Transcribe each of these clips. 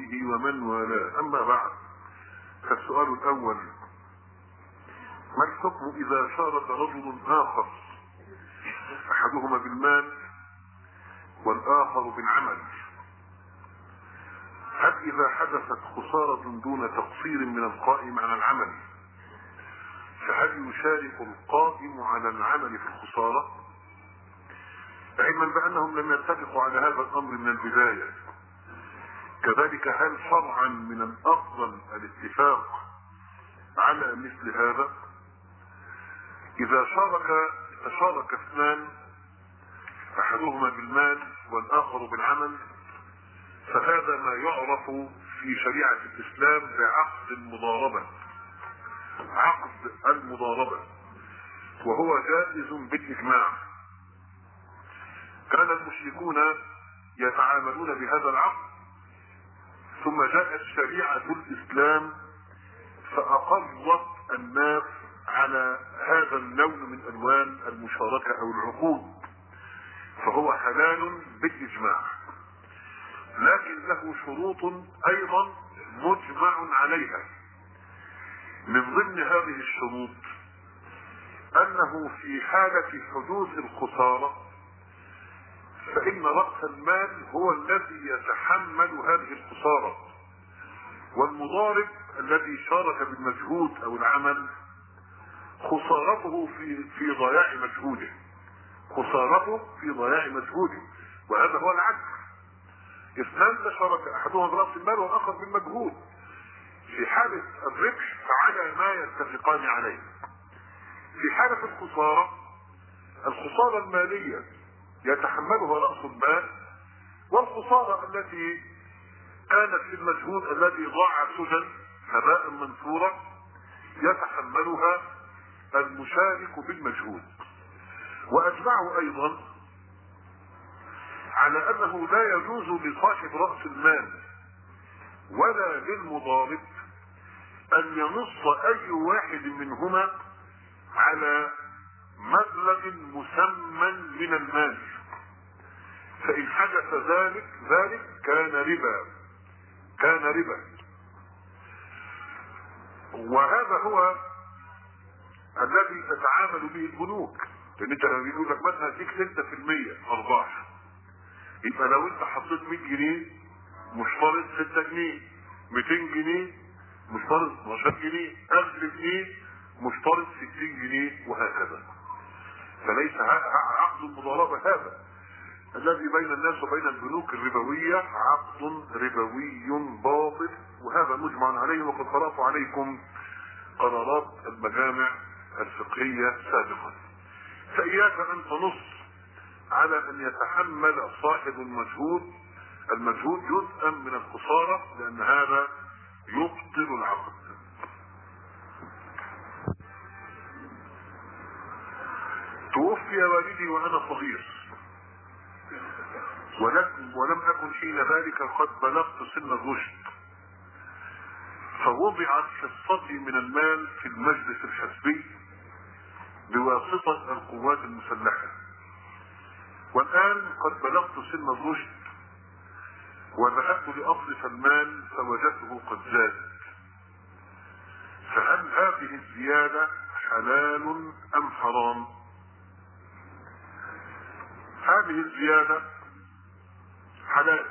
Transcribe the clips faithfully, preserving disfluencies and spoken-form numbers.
وصحبه ومن والاه. أما بعد، فالسؤال الأول: ما الحكم إذا شارك رجل آخر أحدهما بالمال والآخر بالعمل؟ هل إذا حدثت خسارة دون تقصير من القائم على العمل فهل يشارك القائم على العمل في الخسارة؟ علما بأنهم لم يتفقوا على هذا الأمر من البداية. كذلك هل شرعا من الأفضل الاتفاق على مثل هذا؟ إذا شارك تشارك اثنان أحدهما بالمال والآخر بالعمل فهذا ما يعرف في شريعة الإسلام بعقد المضاربة، عقد المضاربة، وهو جائز بالإجماع. كان المشركون يتعاملون بهذا العقد، ثم جاءت شريعة الإسلام فأقرت الناس على هذا النوع من ألوان المشاركة أو العقود، فهو حلال بالإجماع، لكن له شروط أيضا مجمع عليها. من ضمن هذه الشروط أنه في حالة حدوث الخسارة فإن رأس المال هو الذي يتحمل هذه الخسارة، والمضارب الذي شارك بالمجهود أو العمل خسارته في في ضياع مجهوده، خسارته في ضياع مجهوده، وهذا هو العكس. اثنان تشارك احدهما برأس المال والاخر بالمجهود، في حالة الربح فعلى ما يتفقان عليه. في حالة الخسارة، الخسارة المالية يتحملها رأس المال، والخسارة التي كانت في المجهود الذي ضاع سدى هباء منثورا يتحملها المشارك بالمجهود. واجمعوا ايضا على انه لا يجوز لصاحب رأس المال ولا للمضارب ان ينص اي واحد منهما على مبلغ مسمى من المال، فان حدث ذلك ذلك كان ربا كان ربا وهذا هو الذي تتعامل به البنوك. لان انت لما بيقول لك مثلا هديك ستة في المية ارباح، يبقى لو انت حطيت مية جنيه مشترط ستة جنيه، ميتين جنيه مشترط اتناشر جنيه، ألف جنيه مشترط ستين جنيه، وهكذا. فليس عقد المضاربة هذا الذي بين الناس وبين البنوك الربوية عقد ربوي باطل، وهذا مجمع عليه، وقد قرأت عليكم قرارات المجامع الفقهية سابقا. فإياك أن تنص على أن يتحمل صاحب المجهود المجهود جزءا من الخسارة، لأن هذا يبطل العقد. توفي والدي وأنا صغير، ولم, ولم أكن حين ذلك قد بلغت سن الرشد، فوضعت حصتي من المال في المجلس الحزبي بواسطة القوات المسلحة، والآن قد بلغت سن الرشد وذهبت لأصرف المال فوجدته قد زاد، فهل هذه الزيادة حلال أم حرام؟ هذه الزيادة حلال،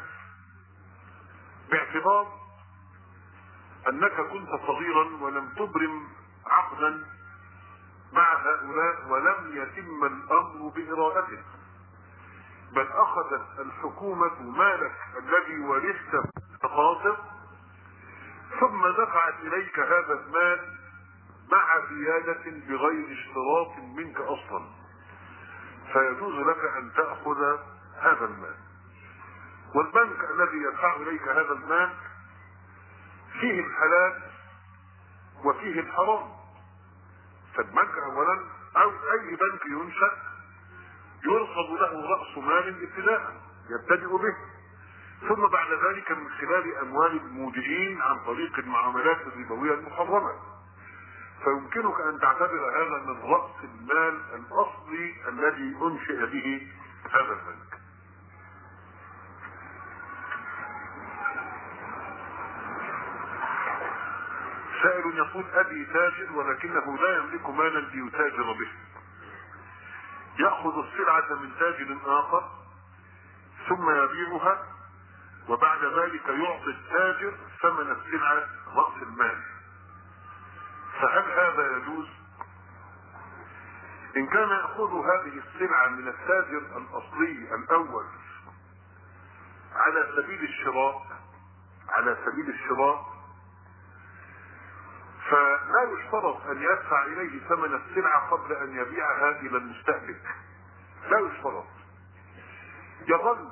باعتبار أنك كنت صغيرا ولم تبرم عقدا مع هؤلاء ولم يتم الأمر بإرادتك، بل أخذت الحكومة مالك الذي ورثته بخاطر ثم دفعت إليك هذا المال مع زيادة بغير اشتراط منك أصلا، فيجوز لك أن تأخذ هذا المال. والبنك الذي يدفع إليك هذا المال فيه الحلال وفيه الحرام. فالبنك أولا أو أي بنك ينشأ يرصد له رأس مال ابتداء يبتدئ به، ثم بعد ذلك من خلال أموال المودعين عن طريق المعاملات الربوية المحرمة، فيمكنك أن تعتبر هذا من رأس المال الأصلي الذي أنشئ به هذا البنك. سائل يقول أبي تاجر ولكنه لا يملك مالا ليتاجر به، يأخذ السلعة من تاجر آخر ثم يبيعها وبعد ذلك يعطي التاجر ثمن السلعة رأس المال، فهل هذا يجوز؟ إن كان يأخذ هذه السلعة من التاجر الأصلي الأول على سبيل الشراء على سبيل الشراء فلا يشترط أن يدفع إليه ثمن السلعة قبل أن يبيعها إلى المستهلك، لا يشترط، يظل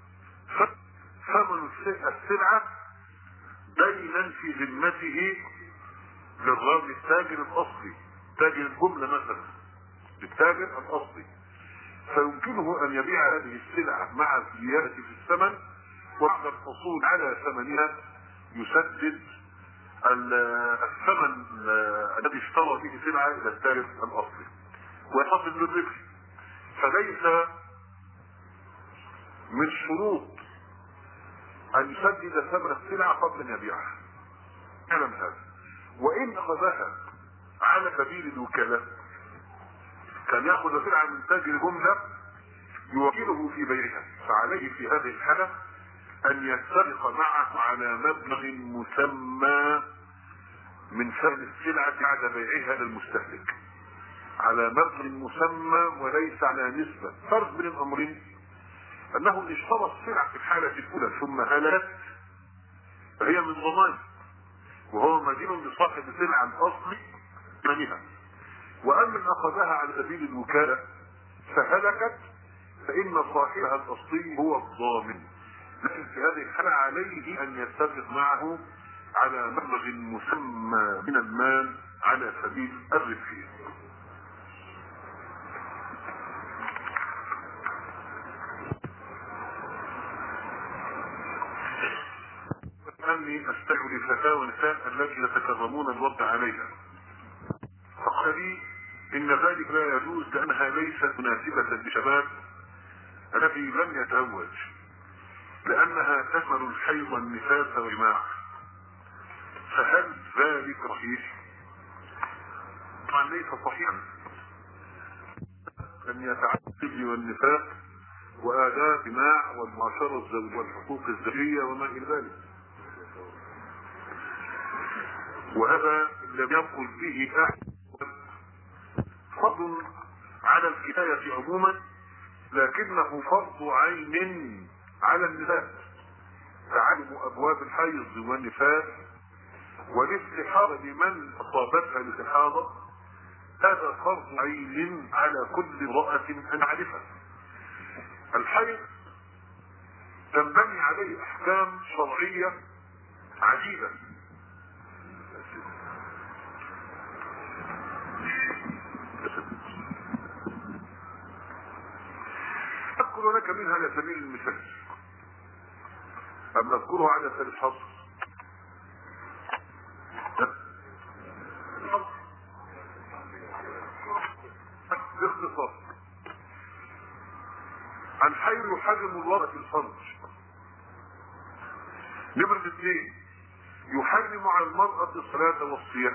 ثمن السلعة دينا في ذمته للراجل التاجر الأصلي، تاجر الجملة مثلا للتاجر الأصلي، فيمكنه أن يبيع هذه السلعة مع الزيادة في الثمن، وبعد الحصول على ثمنها يسدد الثمن الذي اشترى به سلعة إلى التاجر الأصلي ويحصل بالربح. فليس من شروط أن يسدد ثمن السلعة قبل أن يبيعها، كلام هذا. وإن أخذها على سبيل الوكالة، كان يأخذ سلعة من تاجر جملة يوكله في بيعها، فعليه في هذه الحالة أن يتفق معه على مبلغ مسمى من ثمن السلعة بعد بيعها للمستهلك، على مبلغ مسمى وليس على نسبة. فرق بين الأمرين أنه إن اشترى السلعة في الحالة الأولى ثم هلكت فهي من ضمان، وهو مدين لصاحب السلعة الأصلي ثمنها. وأما إن أخذها على سبيل الوكالة فهلكت فإن صاحبها الأصلي هو الضامن، لكن في هذه الحالة عليه أن يتفق معه على مبلغ مسمى من المال على سبيل الربح. أني أستدعو لفتاوى النساء التي يتكرمون الرد عليها، فقال لي إن ذلك لا يجوز لأنها ليست مناسبة للشباب الذي لم يتزوج، لأنها تشمل الحيض والنفاس والجماع، فهل ذلك صحيح؟ طبعا ليس صحيحا أن يتعدد والنفاس وآداب الجماع والمعاشرة الزوجية والحقوق الزوجية وما إلى ذلك، وهذا لم يقل به أحد، فضل على الكفاية عموما، لكنه فرض عين على النساء، تعلم أبواب الحيض والنفاس والاستحاضة لمن أصابتها الاستحاضة، هذا فرض عين على كل امرأة أن تعرفه. الحيض تنبني عليه أحكام شرعية عجيبة، أذكر لك منها على سبيل المثال، أما أذكرها على سبيل الحصر. باختصار، الحيض يحرم الوضع في الفرج. نمرة اثنين، يحرم على المرأة الصلاة والصيام.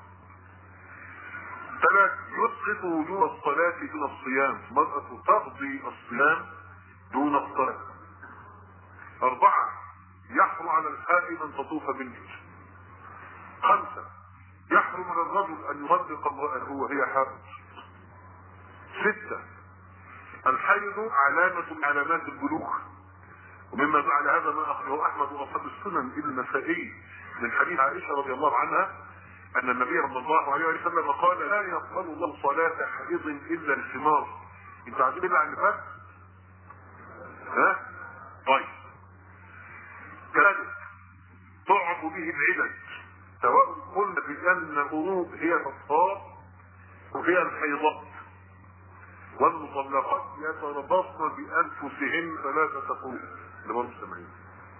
ثلاث، يسقط وجوب الصلاة دون الصيام، المرأة تقضي الصيام دون الصلاة. أربعة، يحرم على الحائض أن تطوف بالبيت. خمسة، يحرم على الرجل أن يطلق امرأته وهي حائض. ستة، الحيض علامة من علامات البلوغ، ومما فعل هذا ما أخرجه أحمد وأصحاب السنن ابن النسائي من حديث عائشة رضي الله عنها أن النبي صلى الله عليه وسلم قال لا يقبل الله صلاة حائض إلا الخمار. أنت عارفين إلا عن الفرق؟ ها؟ طيب. كذلك تعرف به العدد، سواء قلنا بأن القروء هي الأطفال وهي الحيضات، والمطلقات يتربصن بأنفسهن ثلاثة قروء لبرم السمعين،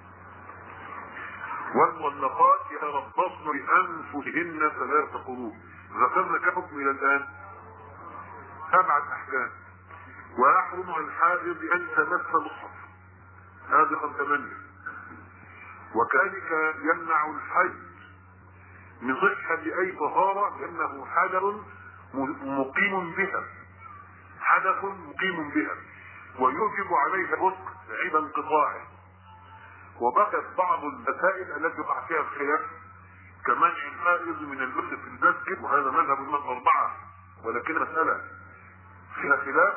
والمطلقات يتربصن بأنفسهن ثلاثة قروء. ذكرنا كحكم إلى الآن سبعة أحكام. ويحرم على الحائض أن تمس مصحف، هذا رقم ثمانية. وكذلك يمنع الحيض من صحة أي طهارة لأنه حدث مقيم بها، حدث مقيم بها ويوجب عليها الغسل عند انقطاعه. وبقت بعض المسائل التي وقع فيها الخلاف كمنع الحائض من اللبس في المسجد، وهذا مذهب الإمام الأربعة، ولكن مسألة فيها خلاف.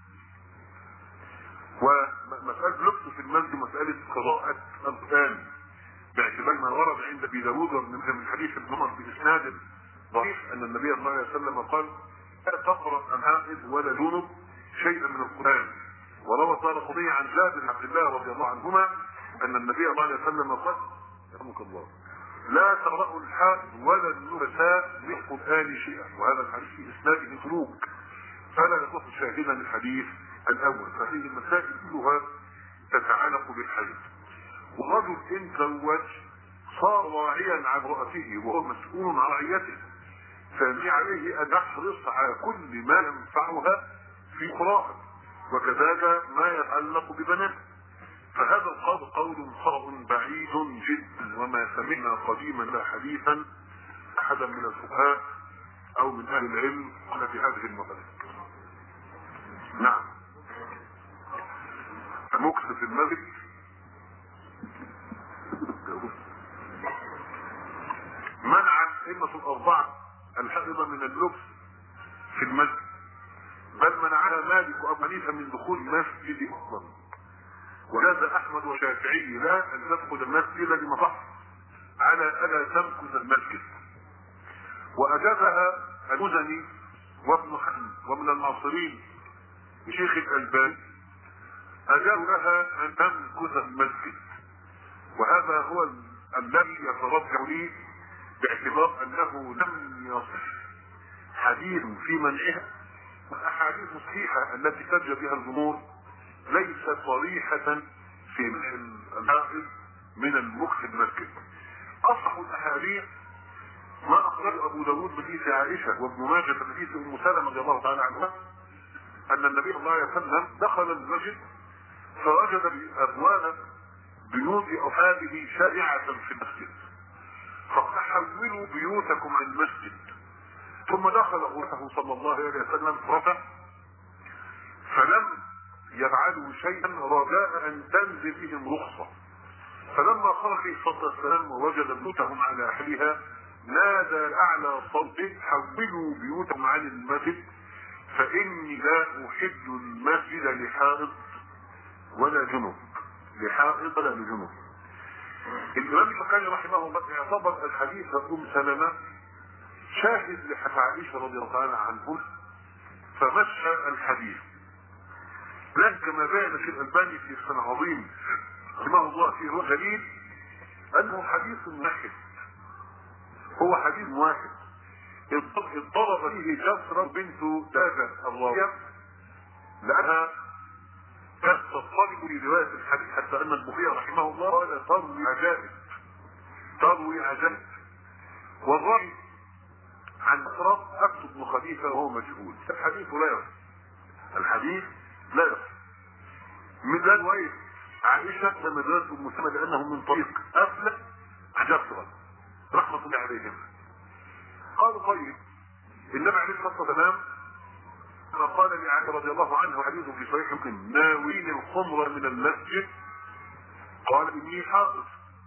ومسألة اللبس في المسجد مسألة قراءة القرآن باعتبار ما ورد عند ابي داود من حديث ابن عمر باسناد ضعيف ان النبي صلى الله عليه وسلم قال: لا تقرأ الحائض ولا جنب شيئا من القرآن. وروى الدارقطني عن جابر بن عبد الله رضي الله عنهما ان النبي صلى الله عليه وسلم قال: يرحمك الله، لا تقرأوا الحائض ولا النبساء من القرآن شيئا. وهذا الحديث في اسناده سلوك فلا يصح شاهدا للحديث الاول. فهذه المسائل كلها تتعلق بالحيض. والرجل ان تزوج صار واعيا عن رأته وهو مسؤول عن رعيته، فيجب عليه ان يحرص على كل ما ينفعها في قراءة، وكذلك ما يتعلق ببنات. فهذا القول قول صعب بعيد جدا، وما سمعنا قديما لا حديثا احدا من الفقهاء او من اهل العلم قال في هذه المسألة. نعم، المكث في المسجد منع الأئمة الأربعة الحائضة من اللبس في المسجد، بل منعها مالك وأبو حنيفة من دخول المسجد أصلا. وجاز أحمد والشافعي لا أن تدخل المسجد لمصح على ألا تمكث المسجد. وأجازها المزني وابن حزم ومن الناصرين شيخ الألباني، أجاز لها أن تمكث المسجد. وهذا هو الذي يترجع لي باعتبار انه لم يصح حديث في منعها. والاحاديث الصحيحه التي احتج بها الجمهور ليست صريحه في منع الحائض من المكث في المسجد. اصح الاحاديث ما اخرج ابو داود بحديث عائشه وابن ماجه بحديث ام سلمة رضي الله تعالى عنها ان النبي صلى الله عليه وسلم دخل المسجد فوجد ابواب بيوت اصحابه شائعه في المسجد، فقال: حولوا بيوتكم عن المسجد. ثم دخل غرفته صلى الله عليه وسلم رفع، فلم يفعلوا شيئا رجاء ان تنزل بهم رخصه. فلما خرج عليه الصلاه والسلام ووجد بيوتهم على اهلها نادى اعلى صوته: حولوا بيوتكم عن المسجد فاني لا احد المسجد لحائض ولا جنب، لحائض ولا لجنب. الامام البخاري رحمه الله يعتبر الحديث ام سلمة شاهد لحديث عائشه رضي الله تعالى عنه فمشى الحديث. لكن كما بين في الالباني في سنة عظيم رحمه الله في روح دليل انه حديث واحد، هو حديث واحد اضطرب فيه جسرة بنت داجة الراوية لانها كانت تطلب لرواية الحديث، حتى ان البخاري رحمه الله قال: تروي عجائب، تروي عجائب. والرأي عن أسرة أكتب بن خليفة وهو مجهول. الحديث لا يصح، الحديث لا يصح. من رواية عائشة لما درست ام سلمة لأنه من طريق أفلح جسرة رحمة الله عليهم. قالوا: طيب النبي عليه الصلاة والسلام قال لعائشة رضي الله عنها حديث في صحيح مسلم: ناوين الخمر من المسجد، قال: إني حائض.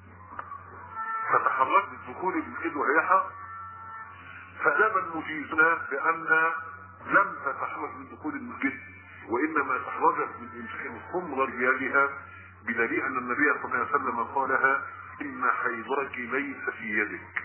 فتحركت الدخول بالإيد وهي حائض، فأجاب المجيزون بأن لم تتحرك من دخول المسجد وإنما تحركت من إمساك الخمر رجالها، بدليل أن النبي صلى الله عليه وسلم قالها: إن حيضك ليس في يدك.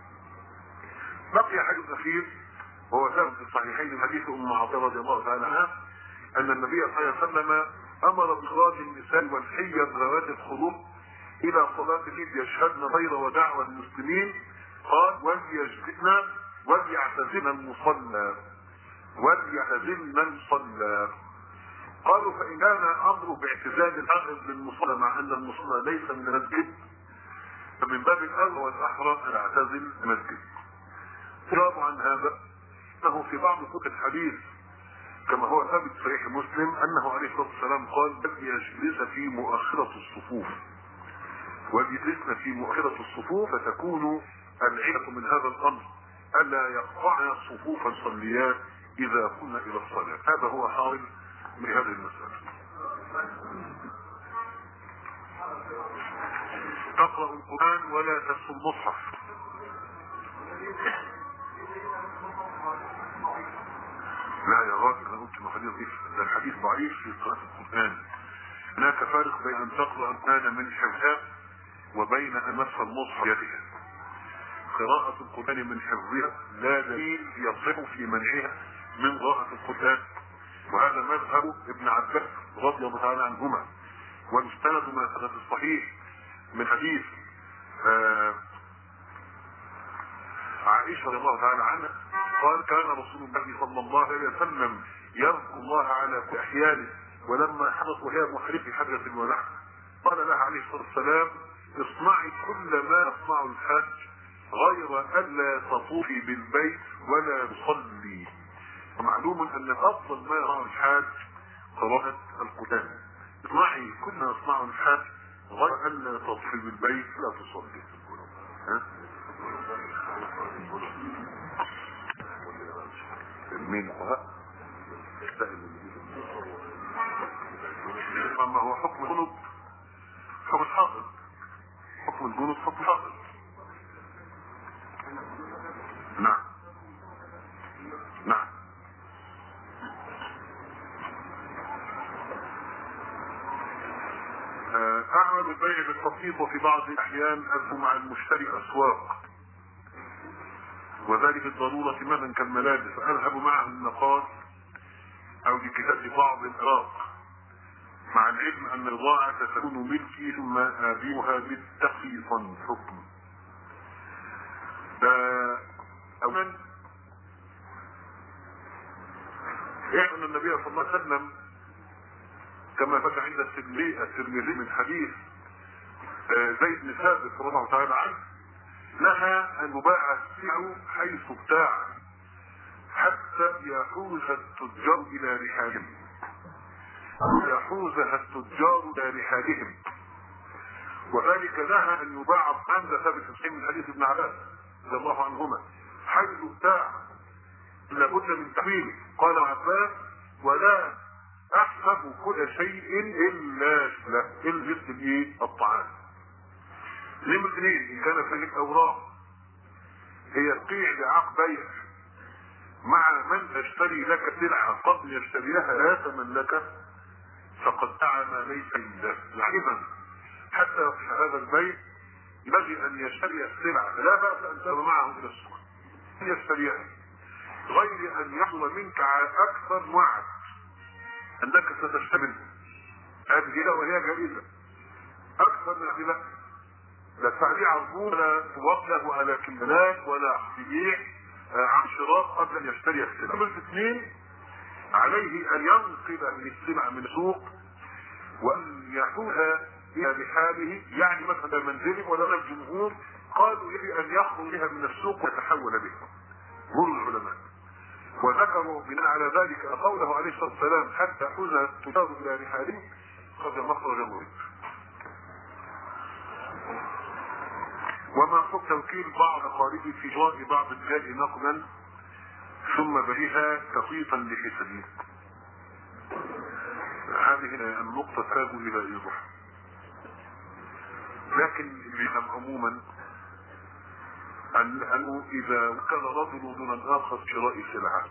بقي حديث أخير وهو ثابت في الصحيحين من حديث ام عطية رضي الله تعالى عنها ان النبي صلى الله عليه وسلم امر باخراج النساء والحيض ذوات الخروج الى صلاة العيد يشهدن خير ودعوى المسلمين، قال: وليجلسن وليعتزلن المصلى، وليعتزلن المصلى. قالوا: فان كان امره باعتزال الحائض للمصلى مع ان المصلى ليس من المسجد فمن باب الاولى والاحرى ان يعتزل المسجد. جواب عن هذا انه في بعض كتب الحديث كما هو ثابت في صحيح مسلم انه عليه الصلاه والسلام قال: يجلس في مؤخره الصفوف، ويجلسن في مؤخره الصفوف فتكون العلة من هذا الامر الا يقطعن صفوف الصليات اذا كنا الى الصلاة. هذا هو حاصل من هذه المسألة. تقرأ القرآن ولا تمس المصحف. لا يا راجل، انا قلت مخليه ضعيف، ده الحديث ضعيف في قراءة القرآن. هناك فارق بين ان تقرأ القرآن من حفظها وبين ان تمس المصحف بيدها. قراءة القرآن من حفظها لا دليل يصح في منعها من قراءة القرآن، وهذا مذهب ابن عباس رضي الله تعالى عنهما، والمستند ما ثبت الصحيح من حديث آه عائشة رضي الله تعالى عنها قال كان رسول الله صلى الله عليه وسلم يذكر الله على كل احيانه، ولما حدث وهي محرمة في حجة الوداع قال لها عليه الصلاة والسلام اصنعي كل ما يصنع الحاج غير الا تطوفي بالبيت ولا تصلي. ومعلوم ان افضل ما يصنع الحاج قراءة القرآن. اصنعي كل ما يصنع الحاج غير الا تطوفي بالبيت ولا تصلي. ها؟ مين اما هو حكم الجنوب حكم الحاضر، حكم الجنوب حكم الحاضر. نعم نعم. اعمل البيع بالتخفيض وفي بعض الاحيان اذهب مع المشتري اسواق، وذلك الضرورة مثلا كالملابس اذهب معه النقاط او لكتاب بعض الاراق، مع العلم ان البضاعة تكون ملكي ثم ابيعها بالتخفيض حكم. اولا يعلم النبي صلى الله عليه وسلم كما فتح عند الترمذي من حديث زيد بن ثابت رضي الله تعالى عنه نهى ان يباع السلع حيث ابتاع حتى يحوز التجار الى رحالهم، يحوزها التجار الى رحالهم، وذلك نهى ان يباع عند ثابت من حديث ابن عباس رضي الله عنهما حيث ابتاع لابد من تحويله. قال عباس ولا احسب كل شيء الا الا مثل ايه الطعام. نمرة اثنين ان كان فيه الاوراق هي القيع بعقد بيع مع من تشتري لك سلعه قبل يشتريها لا ثمن لك فقد دعا ما ليس عنده. يعني حتى في هذا البيع ينبغي ان يشتري السلعه لا باس ان تذهب معه الى السوق يشتريها غير ان يحصل منك على اكثر وعد انك ستشتمل هذه وهي جائزه اكثر من هذه. لا لا تعدي عرضون ولا توقف ولا كمالات ولا بيع عن شراء قبل ان يشتري السلعه. نمرة اثنين عليه ان ينقل من السلعه من السوق وان يحولها الى رحاله، يعني مثلا منزله ولا الجمهور قالوا يجب ان يخرج بها من السوق ويتحول بها جمهور العلماء، وذكروا بناء على ذلك قوله عليه الصلاه والسلام حتى يحوز التجار الى رحاله قبل مخرج الورد. وما حكم توكيل بعض اقاربه في جواز بعض الجاء نقدا ثم بها تخفيفا لحسابه؟ هذه النقطة تحتاج الى ايضاح، لكن العلم عموما انه اذا كان رجل دون الاخر شراء سلعة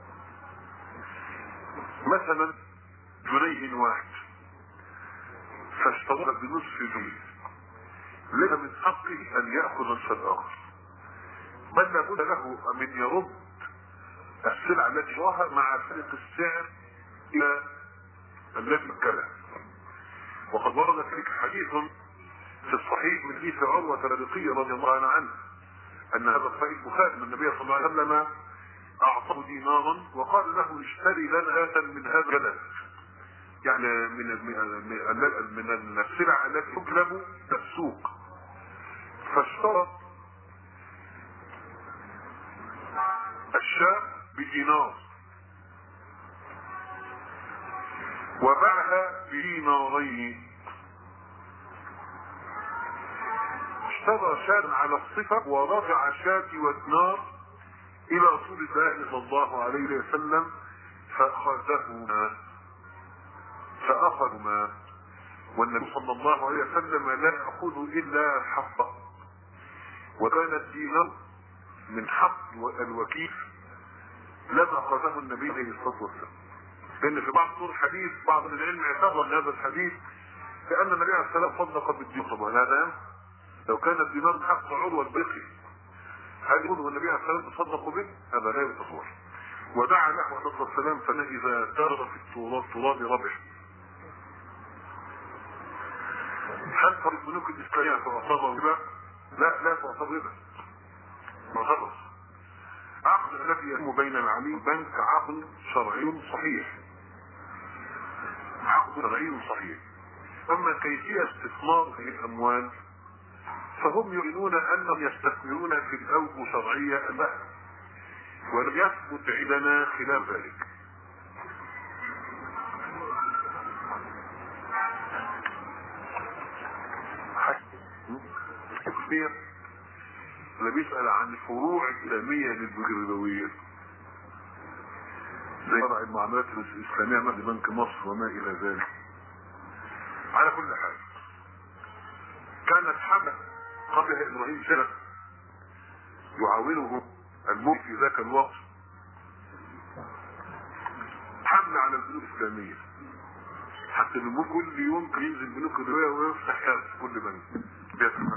مثلا جنيه واحد فاشترى بنصف جنيه ليس من حقه ان يأخذ نصف الاخر، بل لابد له من يرد السلعة التي شراها مع فرق السعر الى الذي ابتلى. وقد ورد فيك حديث في الصحيح من حديث عروة الرقي رضي الله عنه ان هذا الصحيح البخاري من النبي صلى الله عليه وسلم اعطاه دينارا وقال له اشتري لنا آتا من هذا الجلد، يعني من من من السلع التي تجلب السوق، فاشترى الشاة بدينار وباعها بدينارين. واشترى شاة على الصفة ورجع الشاة والنار الى رسول الله صلى الله عليه وسلم فاخذهما فاخذهما والنبي صلى الله عليه وسلم لا يأخذ الا حقه، وكان الدينار من حق الوكيل لما اخذه النبي عليه الصلاه والسلام. لان في بعض طرق الحديث بعض العلم اعتبر هذا الحديث كان النبي عليه الصلاه والسلام صدق بالدينار. طبعا هذا لو كان الدينار من حق عروه البقي هل يقول النبي عليه الصلاه والسلام تصدق به؟ هذا لا يتصور. ودعا له عليه الصلاه والسلام فاذا ترى في التراب تراب ربح. هل في البنوك الاسلاميه تعتبر ربا؟ لا لا تعتبر ربا. ما خلص. عقد الذي يتم بين العميل والبنك عقد شرعي صحيح. عقد شرعي صحيح. اما كيفيه استثمار هذه الاموال فهم يؤمنون انهم يستثمرون في الاوجه شرعيه لا، ولم يثبت عندنا خلاف ذلك. كثير اللي بيسأل عن الفروع الإسلامية للبنوك الربوية زي فرع المعاملات الإسلامية مثل بنك مصر وما إلى ذلك. على كل حال كانت حملة قبلها إبراهيم شرف يعاونه الملك في ذاك الوقت حملة على البنوك الإسلامية، حتى الملك كل يوم كان ينزل بنوك الربوية ويفتح حساب في كل بنك بيفتح.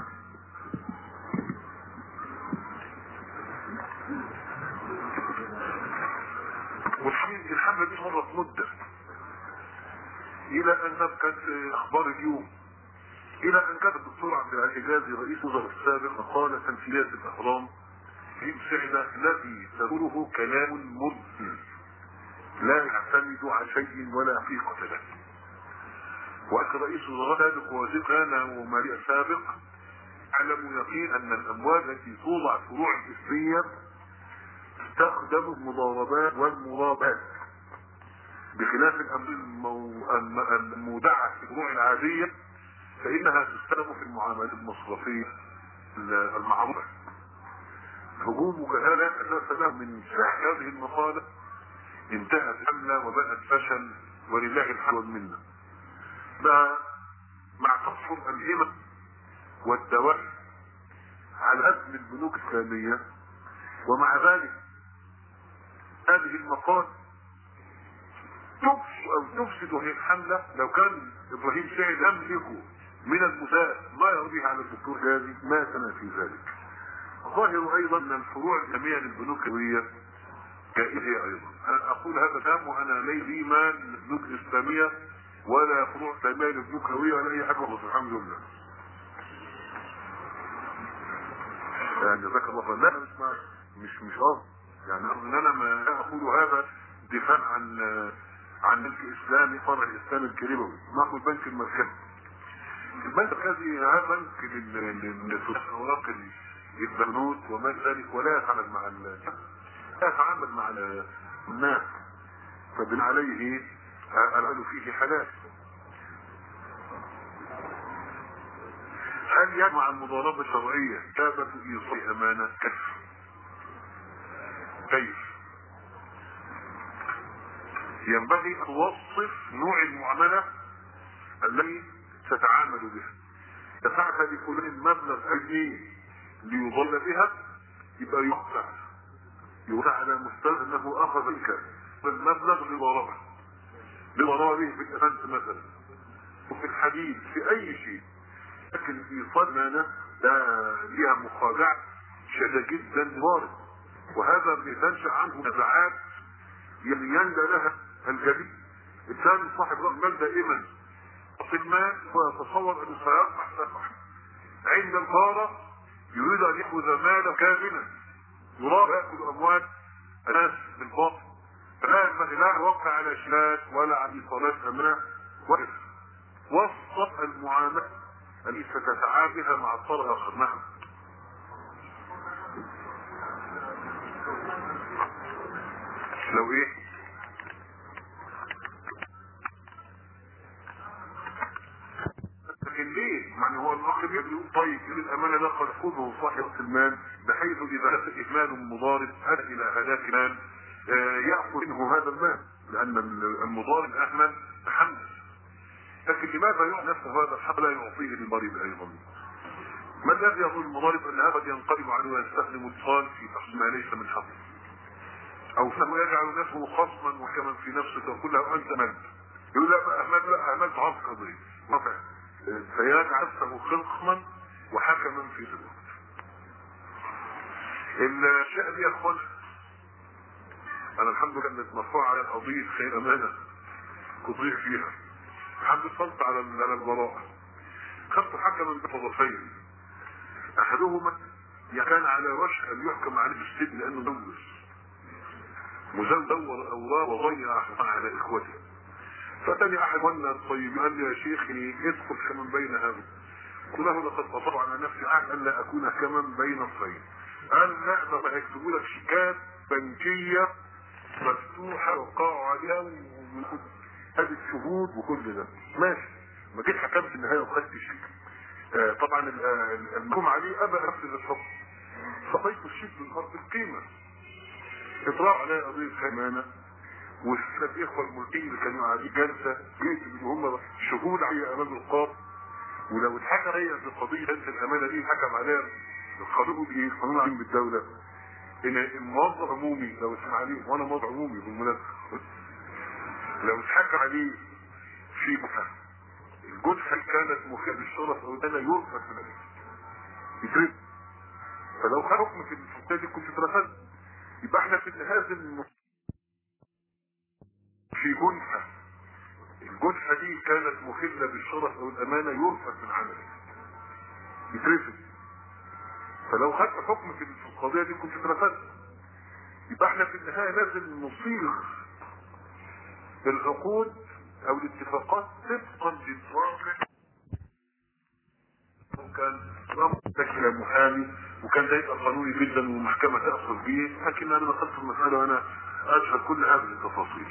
والحمد الحملة دي مرت مدة الى ان كانت اخبار اليوم الى ان كان الدكتور عبد الحجازي رئيس وزراء السابق مقالة في سياسة الاهرام في مساعدة الذي تقوله كلام مبهم لا يعتمد على شيء ولا حقيقة له. وأكد رئيس وزراء سابق ووزير كان ومالية سابق علم يقين ان الاموال التي توضع فروع الاسرية تستخدم المضاربات والمرابات بخلاف الاموال المودعة في الفروع العادية فانها تستخدم في المعاملات المصرفية المعروفة. هجوم وجهالة اساسا من شرح هذه المقالة انتهت حملة وبقت فشل ولله الحمد والمنة. مع تصفر الهمم والدواء على هدم البنوك الاسلامية، ومع ذلك هذه المقال تفسد او تفسد هذه الحملة. لو كان ابراهيم سعيد يملك من المساء ما يرضيه على الدكتور جازي ما كان في ذلك. ظاهر ايضا ان الفروع الاسلامية للبنوك الربوية جائزة ايضا. انا اقول هذا كلام وانا لي مال للبنوك الاسلامية ولا فروع اسلامية للبنوك الربوية ولا اي حاجة والله الحمد لله. يعني جزاك الله خير. لا مش معك. مش مش قصد يعني ان انا ما اقول هذا دفاع عن عن بنك اسلامي فرع الاسلام الكريموي. ناخذ البنك المركزي. البنك المركزي هذا بنك للاوراق البنوك وما ذلك ولا يتعامل مع لا يتعامل مع الناس فبن عليه العمل فيه حلال. هل يجمع المضاربة الشرعية كافة إيصال أمانة؟ كيف؟ كيف؟ ينبغي أن توصف نوع المعاملة التي تتعامل بها. دفعت لفلان مبلغ أجنبي ليضل بها يبقى يقطع يقطع على مستوى أنه أخذ منك المبلغ لضربه لضربه به في الأسنت مثلا وفي الحديد في أي شيء. لكن ايصال امانه ده ليها مخادعه شديده جدا وارد، وهذا بيتنشا عنه نزاعات ينجى لها الجديد. الثاني صاحب راس المال دائما في المال ويتصور انه سيربح سفح عند الغاره يريد ان ياخذ ماله كاملا يراد ياخذ اموال الناس بالباطل. فلا ينبغي لا يوقع على شهادات ولا على ايصالات امانه وقف وسط المعامله التي ستتعامل بها مع الطرف الاخر. نعم. لو ايه لكن ليه؟ يعني هو المعقب يقول طيب الامانه ده قد خذه صاحب المال بحيث اذا اهمال مضارب ادى الى هلاك مال ياخذ منه هذا المال، لان المضارب اهمل تحمل. لكن لماذا يعطي نفسه هذا الحق لا يعطيه للضريب ايضا؟ ما الذي يقول المضارب ان هذا ينقلب عنه ويستخدم الاتصال في تحصيل ما ليس من حقه، او انه يجعل نفسه خصما وحكما في نفسه تقول له انت ملك، يقول لا اهملت لا اهملت عرض قضيه رفع، فيجعل نفسه خصما وحكما في الوقت. الاشياء دي يا اخوان انا الحمد لله كانت مرفوعه على قضيه خير امانه تضيع فيها، الحمد لله على على البراءه. خدت حكما بطرفين، احدهما كان على وشك ان يحكم عليه بالسجن لانه مزور مزور دور اوراق وضيع حقا على اخوته. فتاني احد قلنا الطيب قال لي يا شيخي ادخل كمن بين هذا، قلت له لقد قطعت على نفسي عهد ان لا اكون كمن بين الصين. قال لا ده هيكتبوا لك شيكات بنكيه مفتوحه وقعوا عليها هذه الشهود وكل ده ماشي، ما جيت حكمت في النهايه وخدت الشيك. آه طبعا المحكوم عليه ابى نفذ الحكم، فضيت الشيك بالارض القيمه. اطلاع عليها قضيه خيانه، والثلاث اخوه الملكيين اللي كانوا قاعدين جلسه جيت ان هم شهود علي امام القاضي، ولو اتحكم عليا في القضيه انت الامانه دي حكم عليها القانون بايه؟ القانون العام بالدوله ان الموظف عمومي لو اسمع عليه، وانا موظف عمومي بالمناسبه، لو اتحكم عليه في جثه، الجثه كانت مخالفه بالشرف او ده لا يرفض من يترد، فلو خد حكم في الفتاه دي كنت اترفضت. يبقى احنا في النهايه في جثه، الجثه دي كانت مخله بالشرف او الامانه يرفض من عمله يترفض، فلو خدت حكم في القضيه دي كنت اترفضت. يبقى احنا في النهايه لازم نصيغ العقود او الاتفاقات طبقا للواقع. وكان تشكيل محامي وكان ده يبقى قانوني جدا والمحكمه تاخذ به، لكن انا دخلت في المساله وانا اشهد كل هذه التفاصيل.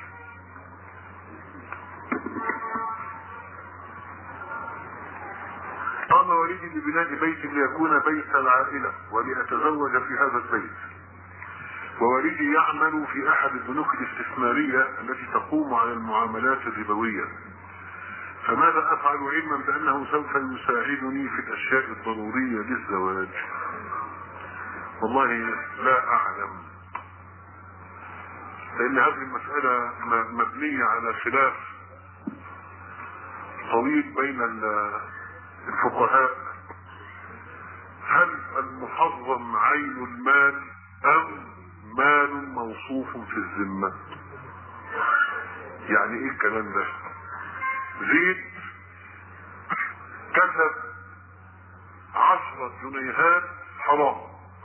قام والدي ببناء بيت ليكون بيت العائله ولاتزوج في هذا البيت، ووالدي يعمل في احد البنوك الاستثماريه التي تقوم على المعاملات الربويه، فماذا افعل علما بانه سوف يساعدني في الاشياء الضروريه للزواج؟ والله لا اعلم، لان هذه المساله مبنيه على خلاف طويل بين الفقهاء. هل المحرم عين المال ام مال موصوف في الذمه؟ يعني ايه الكلام ده؟ زيد كسب عشرة جنيهات حرام،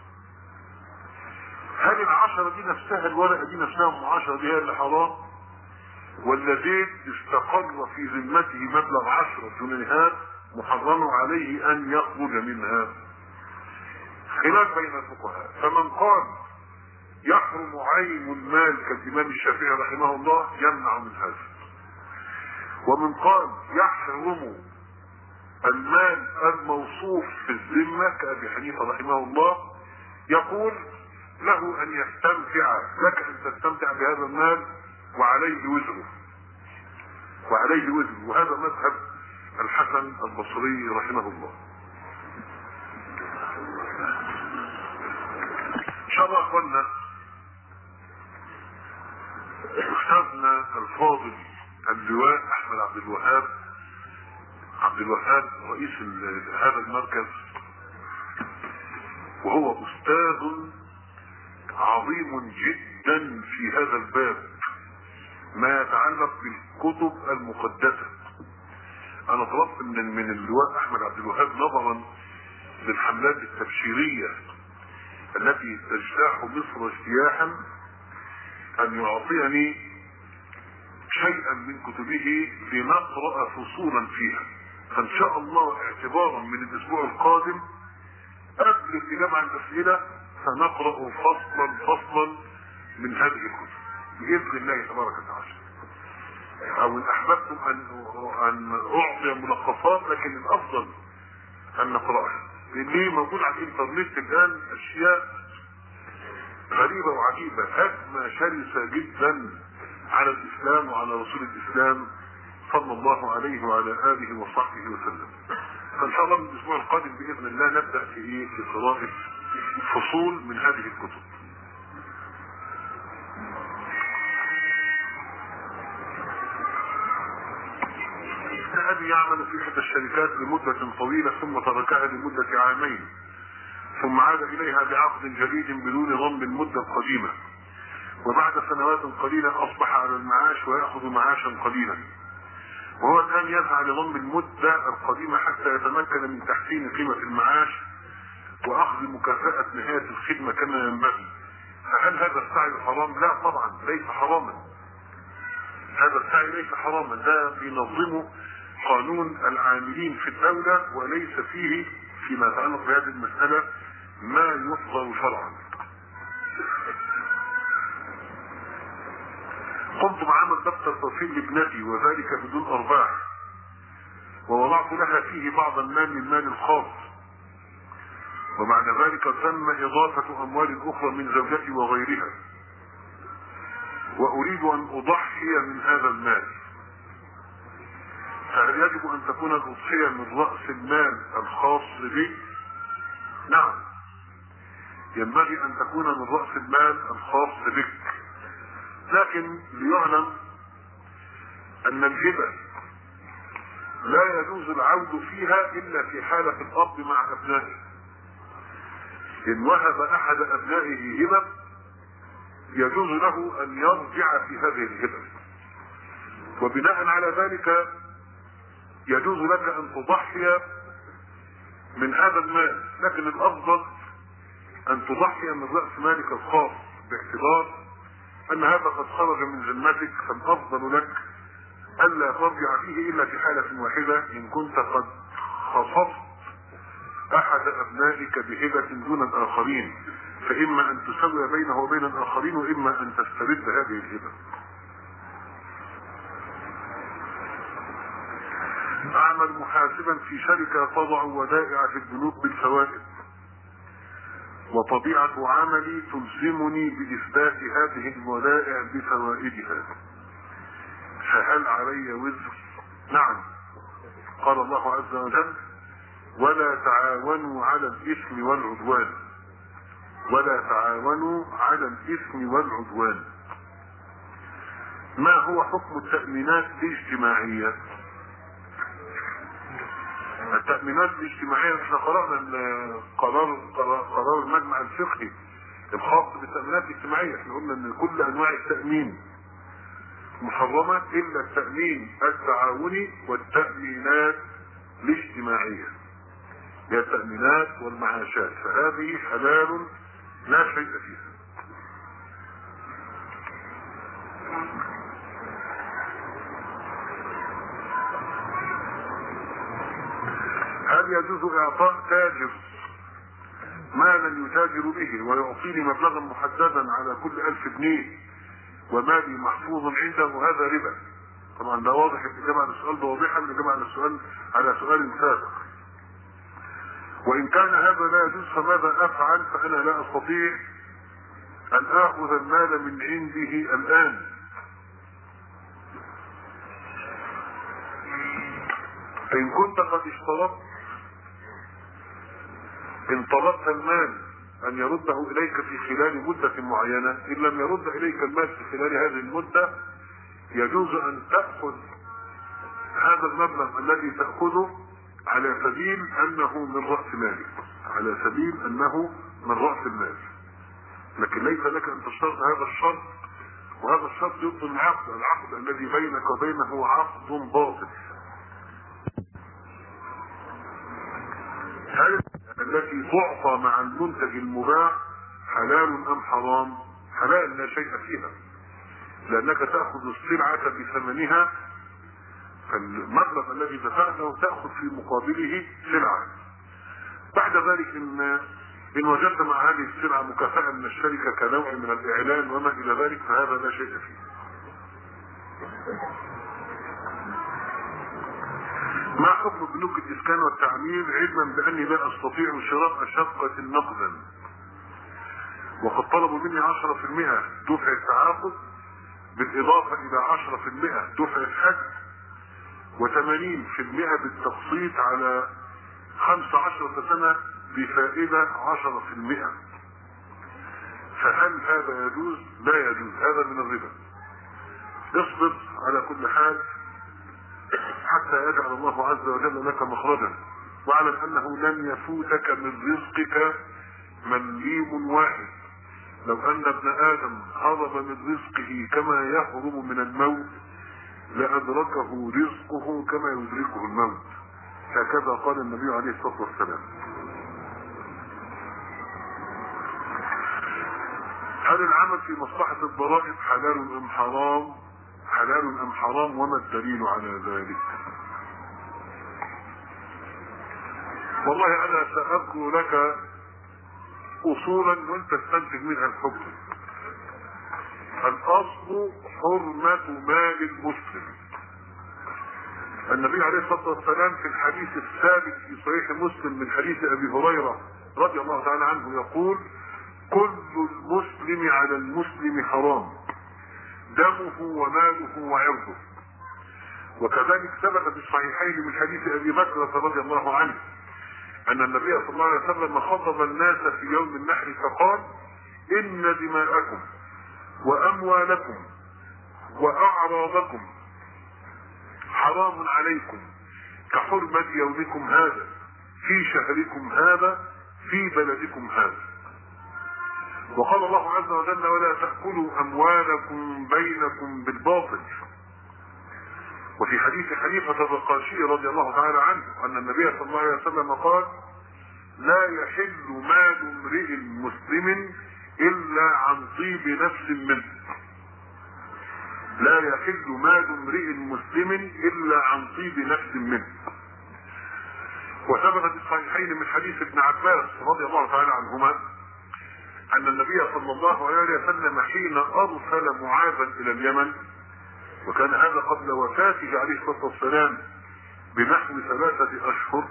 هل العشرة دي نفسها الورقة دي نفسها ام عشرة دي هي اللي حرام؟ ولا زيد استقر في ذمته مبلغ عشرة جنيهات محرم عليه ان يخرج منها؟ خلاف بين الفقهاء. فمن قال يحرم عين المال كالامام الشافعي رحمه الله يمنع من هذا، ومن قال يحرم المال الموصوف في الذمه كابي حنيفه رحمه الله يقول له ان يستمتع، لك ان تستمتع بهذا المال وعليه وزره وعليه وزره وهذا مذهب الحسن البصري رحمه الله. ان شاء الله اخوانا استاذنا الفاضل اللواء احمد عبد الوهاب عبد الوهاب رئيس هذا المركز، وهو استاذ عظيم جدا في هذا الباب ما يتعلق بالكتب المقدسه. انا طلبت من من اللواء احمد عبد الوهاب نظرا للحملات التبشيريه التي تجتاح مصر اجتياحا ان يعطيني شيئا من كتبه لنقرأ فصولا فيها، فان شاء الله اعتبارا من الاسبوع القادم قبل الجمع الاسئله سنقرأ فصلا فصلا من هذه الكتب باذن الله تبارك وتعالى. او ان احببتم ان ان اعطي ملخصات، لكن الافضل ان نقرأها. ليه؟ موجود على الانترنت الان اشياء غريبة وعجيبة، هجمة شرسة جدا على الاسلام وعلى رسول الاسلام صلى الله عليه وعلى اله وصحبه وسلم. فان شاء الله من الاسبوع القادم باذن الله نبدأ في ايه؟ في قراءة فصول من هذه الكتب. أبي يعمل في إحدى الشركات لمدة طويلة ثم تركها لمدة عامين، ثم عاد إليها بعقد جديد بدون ضم المدة القديمة، وبعد سنوات قليلة أصبح على المعاش ويأخذ معاشا قليلا، وهو الآن يسعى لضم المدة القديمة حتى يتمكن من تحسين قيمة المعاش وأخذ مكافأة نهاية الخدمة كما ينبغي. فهل هذا السعي حرام؟ لا طبعا ليس حراما، هذا السعي ليس حراما، ده بينظمه قانون العاملين في الدولة، وليس فيه فيما يتعلق بهذه المسألة ما يصدر شرعا. قمت بعمل دفتر توفير لابنتي وذلك بدون أرباح، ووضعت لها فيه بعض المال من المال الخاص، وبعد ذلك تم إضافة أموال أخرى من زوجتي وغيرها، وأريد أن أضحي من هذا المال. فهل يجب أن تكون الأضحية من رأس المال الخاص بي؟ نعم، ينبغي أن تكون من رأس المال الخاص بك، لكن ليعلم أن الهبة لا يجوز العود فيها إلا في حالة الأب مع أبنائه. إن وهب أحد أبنائه هبة يجوز له أن يرجع في هذه الهبة، وبناء على ذلك يجوز لك أن تضحي من هذا المال، لكن الأفضل أن تضحي من رأس مالك الخاص، باعتبار أن هذا قد خرج من ذمتك، فالأفضل لك ألا ترجع فيه إلا في حالة واحدة، إن كنت قد خصصت أحد أبنائك بهبة دون الآخرين، فإما أن تسوي بينه وبين الآخرين، وإما أن تسترد هذه الهبة. أعمل محاسبا في شركة تضع ودائع في البنوك بالفوائد، وطبيعة عملي تلزمني بإثبات هذه الودائع بفوائدها، فهل علي وزر؟ نعم، قال الله عز وجل: ولا تعاونوا على الإثم والعدوان، ولا تعاونوا على الإثم والعدوان. ما هو حكم التأمينات الاجتماعية؟ التأمينات الاجتماعية احنا قرأنا قرار قرار المجمع الفقهي الخاص بالتأمينات الاجتماعية، احنا قلنا ان كل انواع التأمين محرمة الا التأمين التعاوني والتأمينات الاجتماعية، هي التأمينات والمعاشات، فهذه حلال لا شيء فيها. هل يجوز اعطاء تاجر مالا يتاجر به ويعطيني مبلغا محددا على كل ألف جنيه ومالي محفوظ عنده وهذا ربا؟ طبعا ده واضح، الإجابة على السؤال ده واضحة، الإجابة على السؤال على سؤال سابق. وإن كان هذا لا يجوز فماذا أفعل؟ فأنا لا أستطيع أن آخذ المال من عنده الآن. فإن كنت قد اشترطت إن طلبت المال أن يرده إليك في خلال مدة معينة، إن لم يرد إليك المال في خلال هذه المدة يجوز أن تأخذ هذا المبلغ الذي تأخذه على سبيل أنه من رأس مالك، على سبيل أنه من رأس المال، لكن ليس لك أن تشترط هذا الشرط، وهذا الشرط يبطل العقد، العقد الذي بينك وبينه عقد باطل. هل التي تعطى مع المنتج المباح حلال أم حرام؟ حلال لا شيء فيها، لأنك تأخذ السلعة بثمنها، فالمبلغ الذي دفعته تأخذ في مقابله سلعة. بعد ذلك إن, إن وجدت مع هذه السلعة مكافأة من الشركة كنوع من الإعلان وما إلى ذلك فهذا لا شيء فيه. ما حكم بنوك الاسكان والتعمير علما باني لا استطيع شراء شقة نقدا، وقد طلبوا مني عشرة في المئة دفع التعاقد بالاضافة الى عشرة في المئة دفع الحج وثمانين في المئة بالتقسيط على خمس عشرة سنة بفائدة عشرة في المئة، فهل هذا يجوز؟ لا يجوز، هذا من الربا. اصبر على كل حال حتى يجعل الله عز وجل لك مخرجا، واعلم انه لن يفوتك من رزقك مليم واحد. لو ان ابن ادم هرب من رزقه كما يهرب من الموت لادركه رزقه كما يدركه الموت، هكذا قال النبي عليه الصلاة والسلام. هل العمل في مصلحة الضرائب حلال ام حرام؟ حلال ام حرام وما الدليل على ذلك؟ والله انا ساذكر لك اصولا وانت تستنتج منها الحكم. الاصل حرمة مال المسلم. النبي عليه الصلاة والسلام في الحديث الثابت في صحيح مسلم من حديث ابي هريرة رضي الله تعالى عنه يقول: كل المسلم على المسلم حرام، دمه وماله وعرضه. وكذلك ثبت في الصحيحين من حديث ابي بكر رضي الله عنه ان النبي صلى الله عليه وسلم خطب الناس في يوم النحر فقال: ان دماءكم واموالكم واعراضكم حرام عليكم كحرمة يومكم هذا في شهركم هذا في بلدكم هذا. وقال الله عز وجل: ولا تأكلوا أموالكم بينكم بالباطل. وفي حديث حنيفة الرقاشي رضي الله تعالى عنه أن النبي صلى الله عليه وسلم قال: لا يحل مال امرئ مسلم إلا عن طيب نفس منه. لا يحل مال امرئ مسلم إلا عن طيب نفس منه. وثبت في الصحيحين من حديث ابن عباس رضي الله تعالى عنهما ان النبي صلى الله عليه وسلم حين ارسل معاذا الى اليمن، وكان هذا قبل وفاته عليه الصلاة والسلام بنحو ثلاثة اشهر،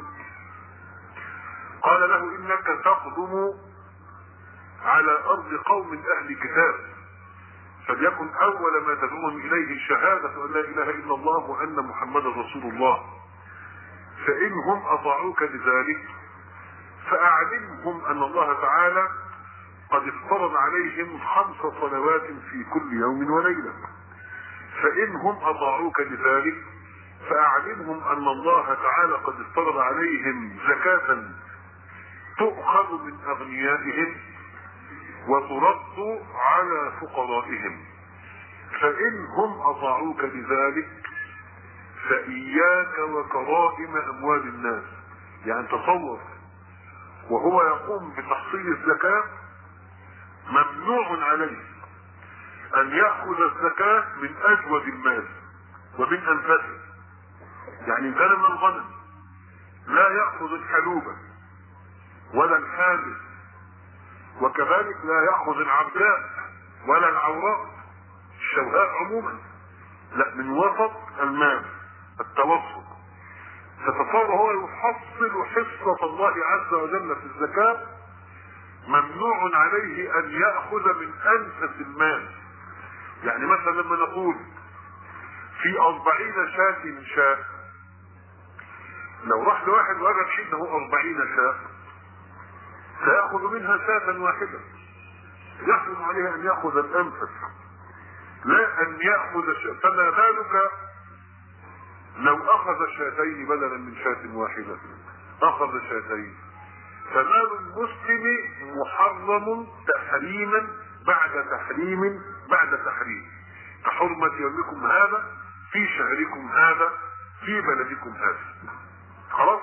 قال له: انك تقدم على ارض قوم اهل كتاب، فليكن اول ما تدعوهم اليه شهادة ان لا اله الا الله وان محمدا رسول الله، فانهم اطاعوك بذلك فاعلمهم ان الله تعالى قد افترض عليهم خمس صلوات في كل يوم وليلة، فإنهم أطاعوك لذلك فأعلمهم أن الله تعالى قد افترض عليهم زكاة تؤخذ من أغنيائهم وترد على فقرائهم، فإنهم أطاعوك لذلك فإياك وكرائم أموال الناس. يعني تصور وهو يقوم بتحصيل الزكاة ممنوع عليه ان يأخذ الزكاة من اجود المال ومن انفسه. يعني كان من الغنم لا يأخذ الحلوبة ولا الحامل، وكذلك لا يأخذ العبداء ولا العوراء الشوهاء عموما، لا، من وسط المال التوسط. فتصور هو يحصل حصة الله عز وجل في الزكاة، ممنوع عليه ان يأخذ من انفس المال. يعني مثلا لما نقول في اربعين شاة شاة، لو راح لواحد وجد عنده اربعين شاة سيأخذ منها شاة واحدة، يحرم عليه ان يأخذ الانفس لا ان يأخذ شاة. فما بالك لو اخذ شاتين بدلا من شاة واحدة، اخذ شاتين. فمال المسلم محرم تحريما بعد تحريم بعد تحريم، كحرمة يومكم هذا في شهركم هذا في بلدكم هذا. خلاص؟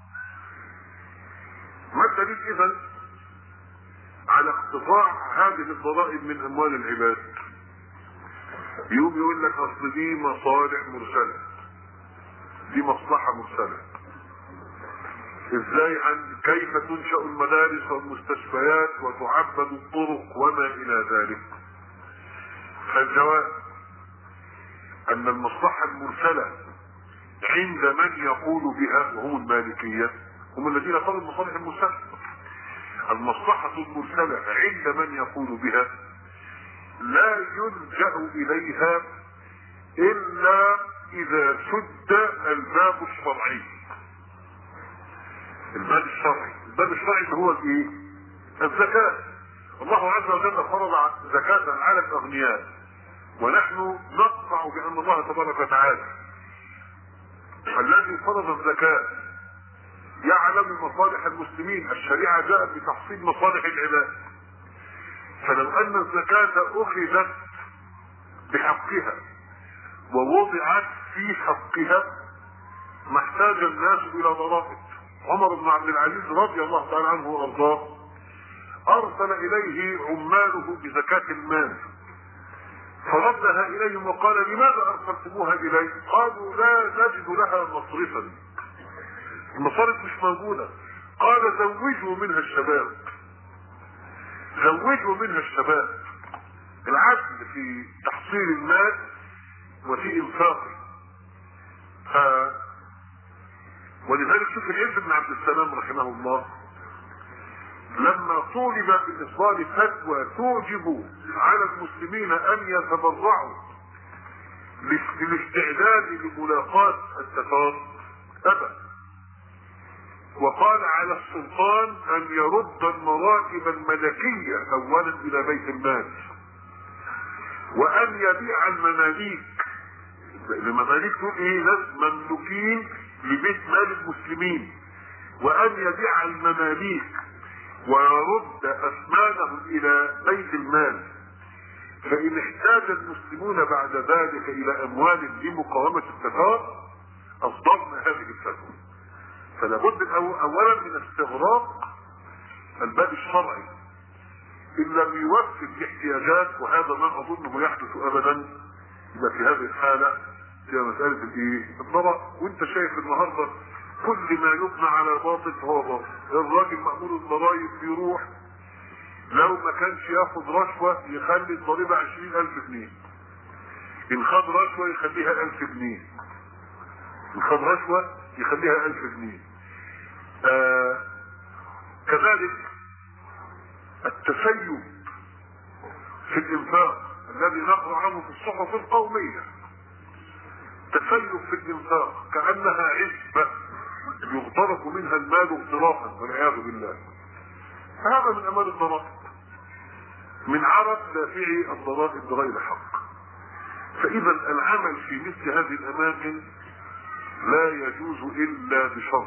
ما الدليل اذا على اقتطاع هذه الضرائب من اموال العباد؟ يوم يقول لك اصل دي مصالح مرسلة، دي مصلحة مرسلة. ازاي؟ عن كيف تنشأ المدارس والمستشفيات وتعبد الطرق وما الى ذلك. فالجواب ان المصلحة المرسلة عند من يقول بها وهم المالكية، هم الذين قالوا المصالح المرسلة. المصلحة المرسلة عند من يقول بها لا يلجأ إليها إلا إذا سد الباب الشرعي. الباب الشرعي الباب الشرعي هو الايه؟ الزكاة. الله عز وجل فرض زكاة على الأغنياء، ونحن نقطع بأن الله تبارك وتعالى الذي فرض الزكاة يعلم مصالح المسلمين. الشريعة جاءت بتحصيل مصالح العباد، فلو أن الزكاة أخذت بحقها ووضعت في حقها ما احتاج الناس إلى ضرائب. عمر بن عبد العزيز رضي الله تعالى عنه وأرضاه أرسل إليه عماله بزكاة المال، فردها إليهم وقال: لماذا أرسلتموها إلي؟ قالوا: لا نجد لها مصرفا، المصارف مش موجودة. قال: زوجوا منها الشباب، زوجوا منها الشباب. العدل في تحصيل المال وفي انفاقه. ف ولذلك شوف العز بن عبد السلام رحمه الله لما طولب باصدار فتوى توجب على المسلمين ان يتبرعوا للاستعداد لملاقاة التتار ابى، وقال: على السلطان ان يرد المراكب الملكية اولا الى بيت المال، وان يبيع المماليك. المماليك دول ايه؟ ناس مملوكين لبيت مال المسلمين، وان يبيع المماليك ويرد اثمانهم الى بيت المال، فان احتاج المسلمون بعد ذلك الى اموال لمقاومة التتار اصدرنا هذه الفتوى. فلا بد اولا من استغراق الباب الشرعي ان لم يوفي الاحتياجات، وهذا ما اظنه يحدث ابدا. يبقى في هذه الحالة هي مسألة الايه؟ الضرر. وانت شايف النهارده كل ما يبنى على باطل فهو باطل. الراجل مأمور الضرايب بيروح لو ما كانش ياخد رشوة يخلي الضريبة عشرين الف جنيه، ان خد رشوة يخليها الف جنيه، ان خد رشوة يخليها الف جنيه. آه كذلك التسيب في الانفاق الذي نقرأ عنه في الصحف القومية، تسيب في الانفاق كأنها عزبة يغترق منها المال اغتراقا والعياذ بالله. هذا من امال الضرائب، من عرض دافعي الضرائب بغير حق. فاذا العمل في مثل هذه الاماكن لا يجوز الا بشرط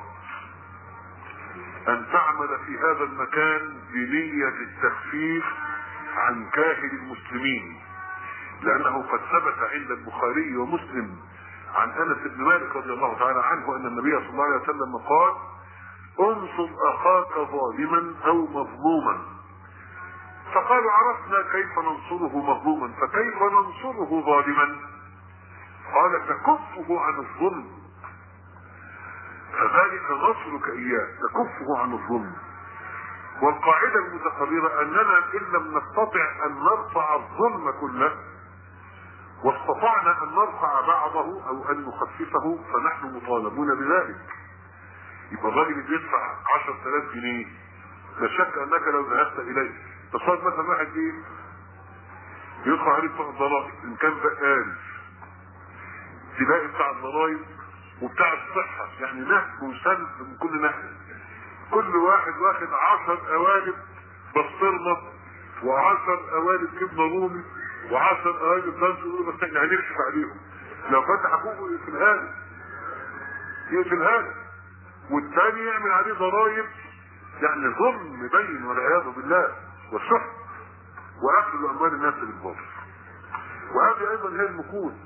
ان تعمل في هذا المكان بنية التخفيف عن كاهل المسلمين، لانه قد ثبت عند البخاري ومسلم عن انس بن مالك رضي الله تعالى عنه ان النبي صلى الله عليه وسلم قال: انصر اخاك ظالما او مظلوما. فقالوا: عرفنا كيف ننصره مظلوما، فكيف ننصره ظالما؟ قال: تكفه عن الظلم، فذلك نصرك اياه، تكفه عن الظلم. والقاعدة المتقررة اننا ان لم نستطع ان نرفع الظلم كله واستطعنا ان نرفع بعضه او ان نخففه فنحن مطالبون بذلك. يبقى الراجل بيدفع عشرة آلاف جنيه، لا شك انك لو ذهبت اليه تصاد مثلا واحد ايه يدفع عليه بتاع الضرائب، ان كان بقال تلاقي بتاع الضرائب وبتاع الصحة، يعني نهب وسلب من كل ناحية. كل واحد واخد عشر قوالب بسطرمة وعشر قوالب جبنة رومي وعشر قوالب بنزل، بس احنا هنكشف عليهم. لو فتح ابوه يقفلها له يقفلها له، والتاني يعمل عليه ضرايب، يعني ظلم مبين والعياذ بالله، والسحت واكل اموال الناس بالباطل. وهذه ايضا هي المكون.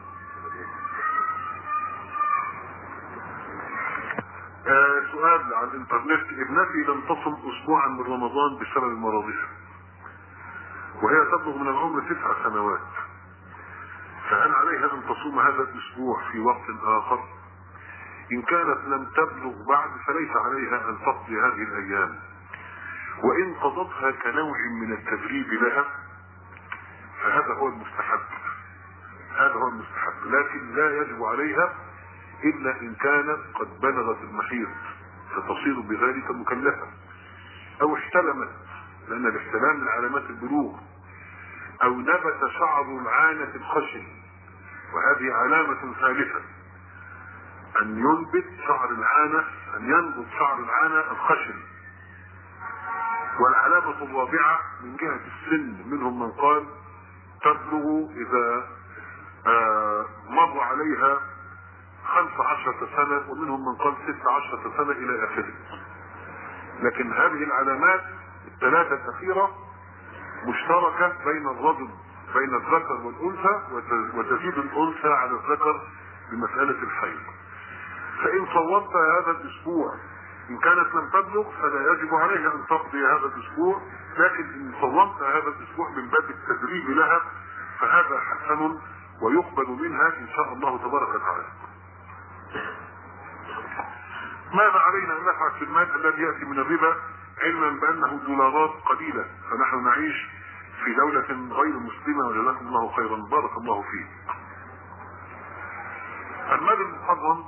آه سؤال عن الانترنت: ابنتي لم تصم اسبوعا من رمضان بسبب مرضها، وهي تبلغ من العمر تسع سنوات، فهل عليها ان تصوم هذا الاسبوع في وقت اخر؟ ان كانت لم تبلغ بعد فليس عليها ان تقضي هذه الايام، وان قضتها كنوع من التدريب لها فهذا هو المستحب، هذا هو المستحب، لكن لا يجب عليها الا ان كانت قد بلغت المحيض فتصير بذلك مكلفة، او احتلمت لان الاحتلام من علامات البلوغ، او نبت شعر العانة الخشن وهذه علامة ثالثة، ان ينبت شعر العانة ان ينبت شعر العانة الخشن. والعلامة الرابعة من جهة السن، منهم من قال تبلغ اذا آه مر عليها خمس عشرة سنة، ومنهم من قال ست عشرة سنة الى اخره. لكن هذه العلامات الثلاثة الاخيرة مشتركة بين الرجل بين الذكر والانثى، وتزيد الانثى على الذكر بمسألة الحيض. فان صومت هذا الاسبوع ان كانت لم تبلغ فلا يجب عليها ان تقضي هذا الاسبوع، لكن ان صومت هذا الاسبوع من باب التدريب لها فهذا حسن ويقبل منها ان شاء الله تبارك وتعالى. ماذا علينا ان نفعل في المال الذي ياتي من الربا، علما بانه دولارات قليله، فنحن نعيش في دولة غير مسلمة وجزاكم الله خيرا بارك الله فيه. المال المحرم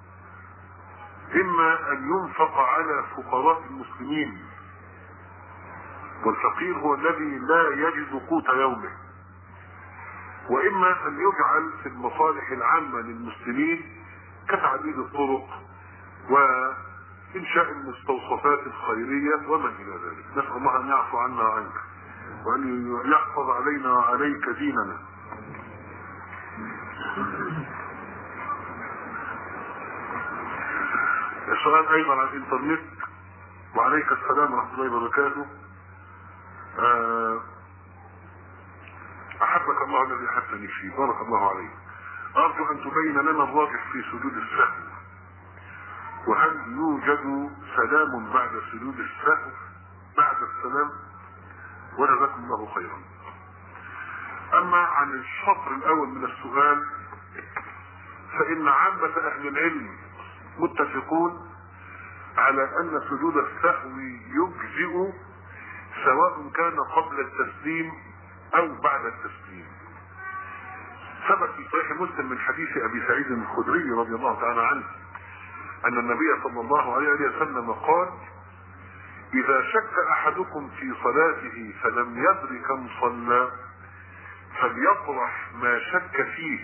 اما ان ينفق على فقراء المسلمين، والفقير هو الذي لا يجد قوت يومه، واما ان يجعل في المصالح العامة للمسلمين كتعديل الطرق وانشاء المستوصفات الخيرية وما الى ذلك. نسأل الله ان يعفو عنا وعنك وان يحفظ علينا وعليك ديننا. السؤال ايضا عن الانترنت. وعليك السلام ورحمة الله وبركاته. احبك الله الذي احبني فيه بارك الله عليك. ارجو ان تبين لنا الراجح في سجود السهو، وهل يوجد سلام بعد سجود السهو بعد السلام؟ وجزاكم الله خيرا. اما عن الشطر الاول من السؤال فان عامة اهل العلم متفقون على ان سجود السهو يجزئ سواء كان قبل التسليم او بعد التسليم. ثبت في صحيح مسلم من حديث ابي سعيد الخدري رضي الله تعالى عنه ان النبي صلى الله عليه وسلم قال: اذا شك احدكم في صلاته فلم يدر كم صلى فليطرح ما شك فيه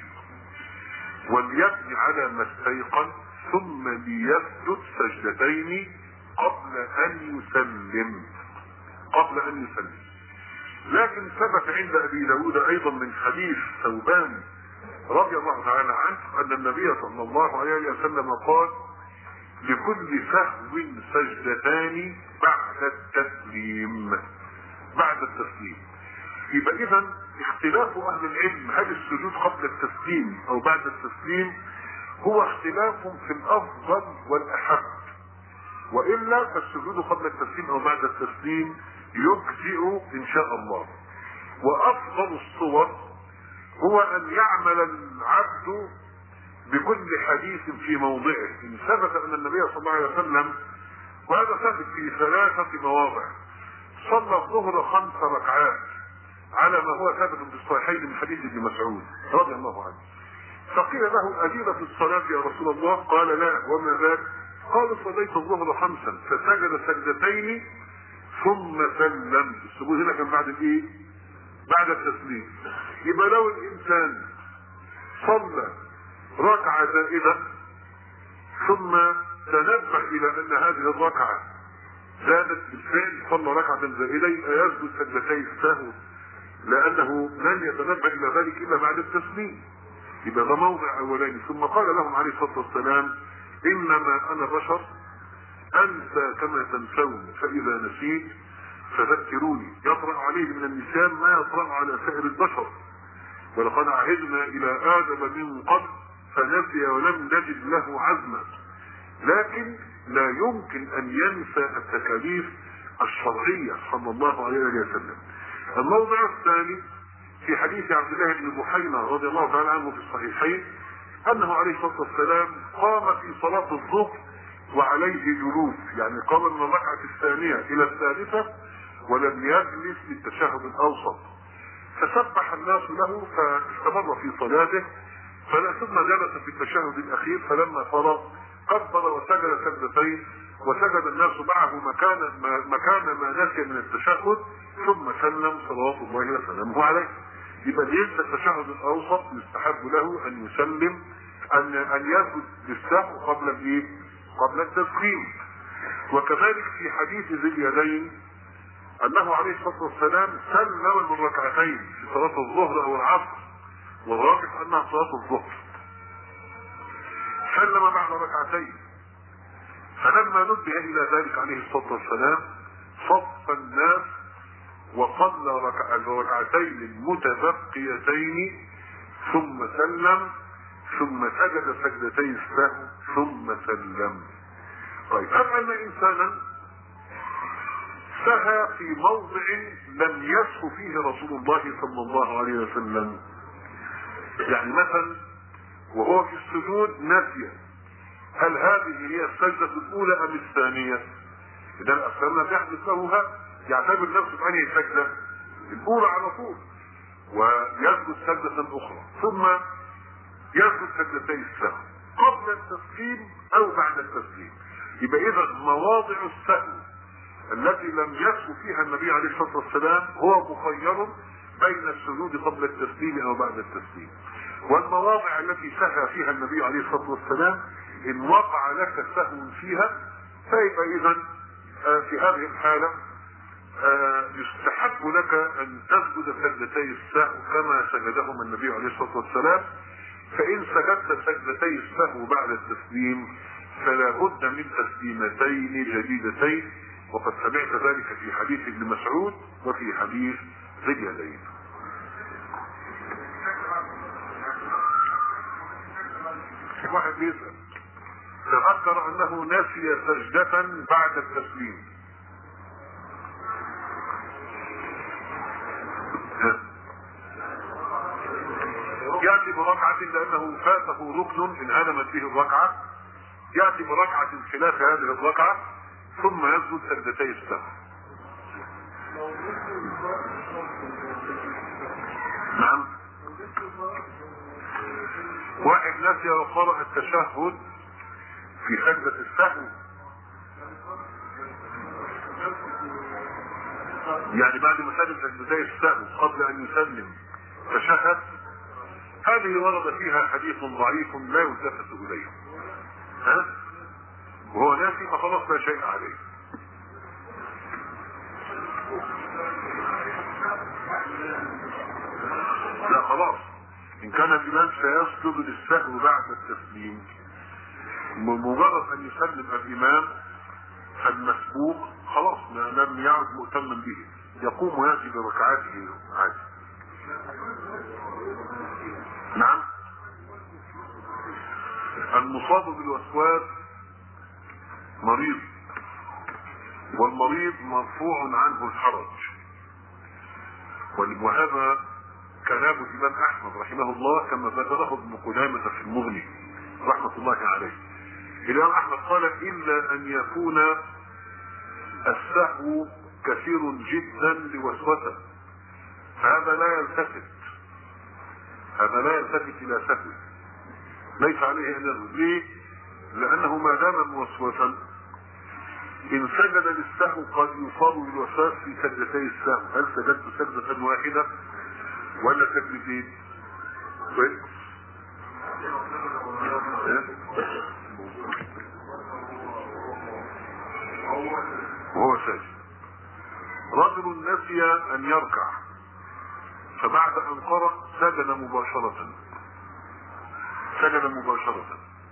وليبني على ما استيقن ثم ليسجد سجدتين قبل ان يسلم قبل ان يسلم. لكن ثبت عند ابي داود ايضا من حديث ثوبان رضي الله تعالى عنه ان النبي صلى الله عليه وسلم قال: لكل سهو سجدتان بعد التسليم بعد التسليم. يبقى اذا اختلاف اهل العلم هل السجود قبل التسليم او بعد التسليم هو اختلاف في الافضل والاحب، والا فالسجود قبل التسليم او بعد التسليم يجزئ ان شاء الله. وافضل الصور هو ان يعمل العبد بكل حديث في موضعه. ان ثبت ان النبي صلى الله عليه وسلم، وهذا ثابت في ثلاثة مواضع، صلى الظهر خمس ركعات على ما هو ثابت في الصحيحين من حديث ابن مسعود رضي الله عنه. فقيل له: أديرة الصلاة يا رسول الله؟ قال: لا. وما ذاك؟ قال: صليت الظهر خمسا فسجد سجدتين ثم سلم. السجود هنا كان بعد الايه؟ بعد التسليم. يبقى لو الانسان صلى ركعة زائدة ثم تنبه الى ان هذه الركعة زادت بالفعل، صلى ركعة زائدة، يسجد سجدتي السهو لانه لن يتنبه الى ذلك الا بعد التسليم. يبقى ده موضع اولاني. ثم قال لهم عليه الصلاة والسلام: انما انا بشر انسى كما تنسون، فاذا نسيت فذكروني. يطرأ عليه من النسيان ما يطرأ على سائر البشر، ولقد عهدنا الى ادم من قبل فنسي ولم نجد له عزما. لكن لا يمكن ان ينسى التكاليف الشرعية صلى الله عليه وسلم. الموضع الثاني في حديث عبد الله بن بحينة رضي الله تعالى عنه في الصحيحين انه عليه الصلاة والسلام قام في صلاة الظهر وعليه جلوس، يعني قام من الركعة الثانية الى الثالثة ولم يجلس للتشهد الاوسط، فسبح الناس له فاستمر في صلاته ثم جلس في التشهد الاخير، فلما فرغ كبر وسجد سجدتين، وسجد الناس معه مكان ما, مكان ما نسي من التشهد، ثم سلم صلوات الله وسلامه عليه. يبقى ليس التشهد الاوسط يستحب له ان يسلم ان ان يسجد للسهو قبل الايه؟ قبل التسليم. وكذلك في حديث ذي اليدين انه عليه الصلاه والسلام سلم من ركعتين في صلاه الظهر او العصر، والراجح انها صلاه الظهر، سلم بعد ركعتين. فلما نبه الى ذلك عليه الصلاه والسلام صف الناس وصلى الركعتين المتبقيتين ثم سلم، ثم سجد سجدتي السهو ثم سلم. طيب، اما ان انسانا سهى في موضع لم يسهو فيه رسول الله صلى الله عليه وسلم، يعني مثلا وهو في السجود نسي هل هذه هي السجدة الأولى أم الثانية؟ إذا الأفضل يحدث له هذا، يعتبر نفسه في أنهي سجدة؟ الأولى على طول، ويسجد سجدة أخرى، ثم يسجد سجدتي السهو قبل التسليم أو بعد التسليم. يبقى إذا مواضع السهو التي لم يسهو فيها النبي عليه الصلاة والسلام هو مخير بين السجود قبل التسليم أو بعد التسليم. والمواضع التي سهى فيها النبي عليه الصلاة والسلام إن وقع لك سهو فيها فيبقى إذا في هذه الحالة يستحب لك أن تسجد سجدتي السهو كما سجدهما النبي عليه الصلاة والسلام. فإن سجدت سجدتي السهو بعد التسليم فلا بد من تسليمتين جديدتين، وقد سمعت ذلك في حديث ابن مسعود وفي حديث ذي اليدين. واحد بيسأل تذكر انه نسي سجدة بعد التسليم، يأتي بركعة لأنه فاته ركن انهدمت به الركعة، يأتي بركعة خلاف هذه الركعة ثم يسجد سجدتي السهو. نعم، واحد نسي وقرأ التشهد في سجدة السهو، يعني بعد ما سجد سجدتي السهو قبل ان يسلم تشهد، هذه ورد فيها حديث ضعيف لا يلتفت اليه، ها وهو ناسي فخلاص لا شيء عليه. لا خلاص، ان كان الامام سيسجد للسهو بعد التسليم بمجرد ان يسلم الامام المسبوق خلاص لم يعد مؤتما به، يقوم وياتي بركعاته عادي. نعم، المصاب بالوسواس مريض، والمريض مرفوع عنه الحرج، وهذا كلام الامام احمد رحمه الله كما ذكره ابن قدامة في المغني رحمة الله عليه. الامام احمد قال الا ان يكون السهو كثير جدا لوسوسه، فهذا لا يلتفت هذا لا يلتفت الى سهو، ليس عليه ان يسجد. ليه؟ لانه ما دام موسوسا ان سجد للسهو قد يصاب بالوسواس في سجدتي السهو. هل سجدت سجدة واحدة ولا سجدتين؟ وهو ساجد. رجل نسي ان يركع فبعد ان قرأ سجد مباشرة سجد مباشرة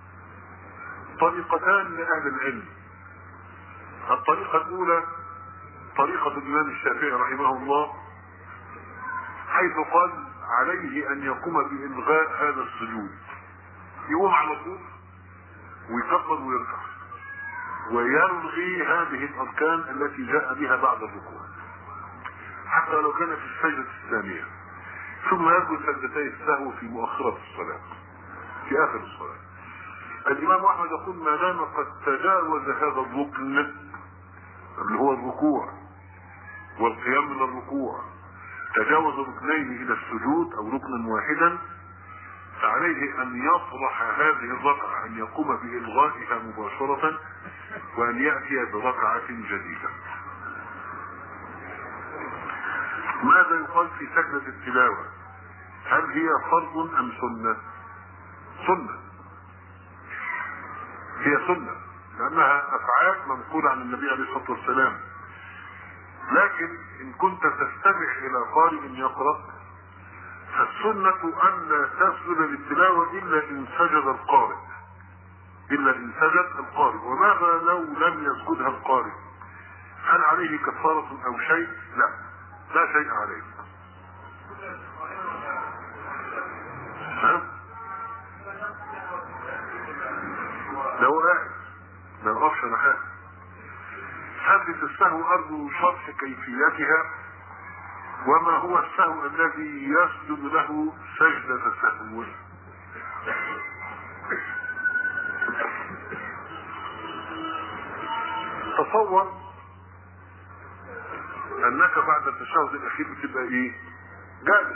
طريقتان لأهل العلم. الطريقة الأولى طريقة الإمام الشافعي رحمه الله، حيث قال عليه أن يقوم بإلغاء هذا السجود، يقوم على طول ويكبر ويركع ويلغي هذه الأركان التي جاء بها بعد الركوع حتى لو كان في السجدة الثانية، ثم يسجد سجدتي السهو في مؤخرة الصلاة في آخر الصلاة. الإمام أحمد يقول ما دام قد تجاوز هذا الركن اللي هو الركوع والقيام من الركوع، تجاوز ركنين إلى السجود أو ركنا واحدا، عليه ان يطرح هذه الركعة، ان يقوم بإلغائها مباشرة وان يأتي بركعة جديدة. ماذا يقال في سجدة التلاوة؟ هل هي فرض ام سنة؟ سنة، هي سنة لانها افعال منقولة عن النبي عليه الصلاة والسلام. لكن ان كنت تستمع الى قارئ يقرأ فالسنة ان لا تسجد للتلاوة الا ان سجد القارئ، الا ان سجد القارئ. وماذا لو لم يسجدها القارئ؟ هل عليه كفارة او شيء؟ لا، لا شيء عليه. ها؟ لو قاعد ما يقفش على حاجة. سجدة السهو ارجو شرح كيفيتها، وما هو السهو الذي يسجد له سجدة سهو؟ تصور انك بعد التشهد الاخير بتبقى ايه؟ جالس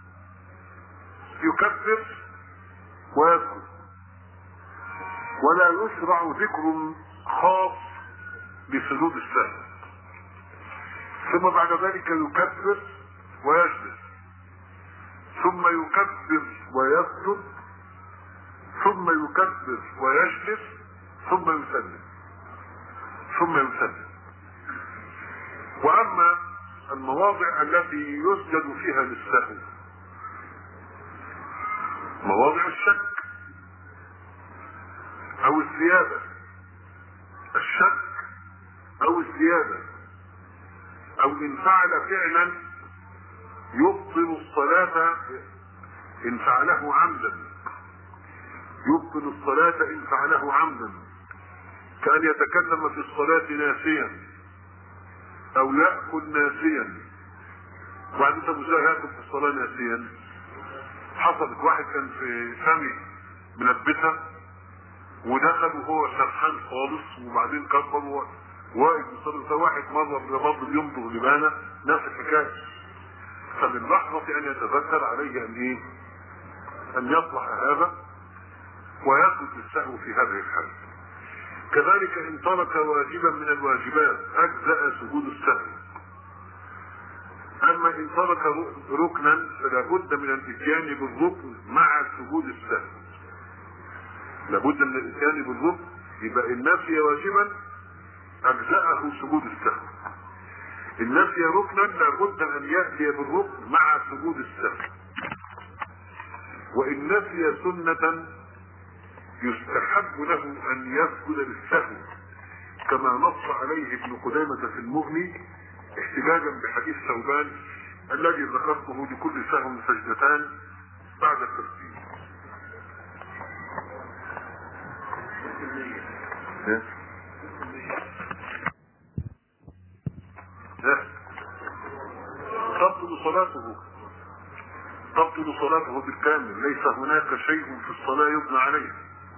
يكبر ويسجد، ولا يشرع ذكر خاص بسجود السهو، ثم بعد ذلك يكبر ويجلس، ثم يكبر ويسجد، ثم يكبر ويجلس، ثم يسلم، ثم يسلم. واما المواضع التي يسجد فيها للسهو مواضع الشك او الزيادة، الشك او الزيادة، او ان فعل فعلا يبطل الصلاة ان فعله عمدا، يبطل الصلاة ان فعله عمدا، كأن يتكلم في الصلاة ناسيا او يأكل ناسيا. واحد انت مش يأكل في الصلاة ناسيا، حصلت واحد كان في فمي منبتة ودخل وهو سرحان خالص، وبعدين كبر واقف بيصلي. ده واحد مرة برضه بيمضغ لبانة نفس الحكاية. فمن لحظة ان يتذكر عليه ان ايه؟ ان يصلح هذا ويسجد للسهو في هذه الحالة. كذلك ان ترك واجبا من الواجبات اجزأ سجود السهو. اما ان ترك ركنا فلا بد من الاتيان بالركن مع سجود السهو، لابد من الاتيان بالركن. يبقى ان نسي واجبا اجزأه سجود السهو، ان نسي ركنا لابد ان ياتي بالركن مع سجود السهو. وان نسي سنة يستحب له ان يسجد للسهو كما نص عليه ابن قدامة في المغني احتجاجا بحديث ثوبان الذي ذكرته لكل سهو سجدتان بعد التسليم. تبطل صلاته، تبطل صلاته بالكامل، ليس هناك شيء في الصلاة يبنى عليه.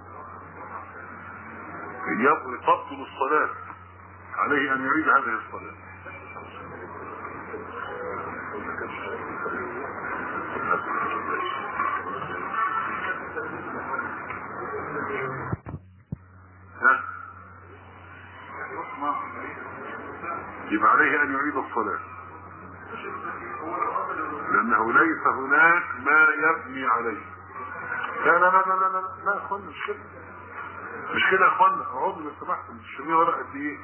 تبطل الصلاة، عليه ان يعيد هذه الصلاة. يبقى عليه ان يعيد الصلاة لانه ليس هناك ما يبني عليه. لا لا لا لا لا لا لا يا اخوانا مش كده، مش كده يا اخوانا. اقعدوا لو سمحتوا، مش شايفين ورقة قد ايه؟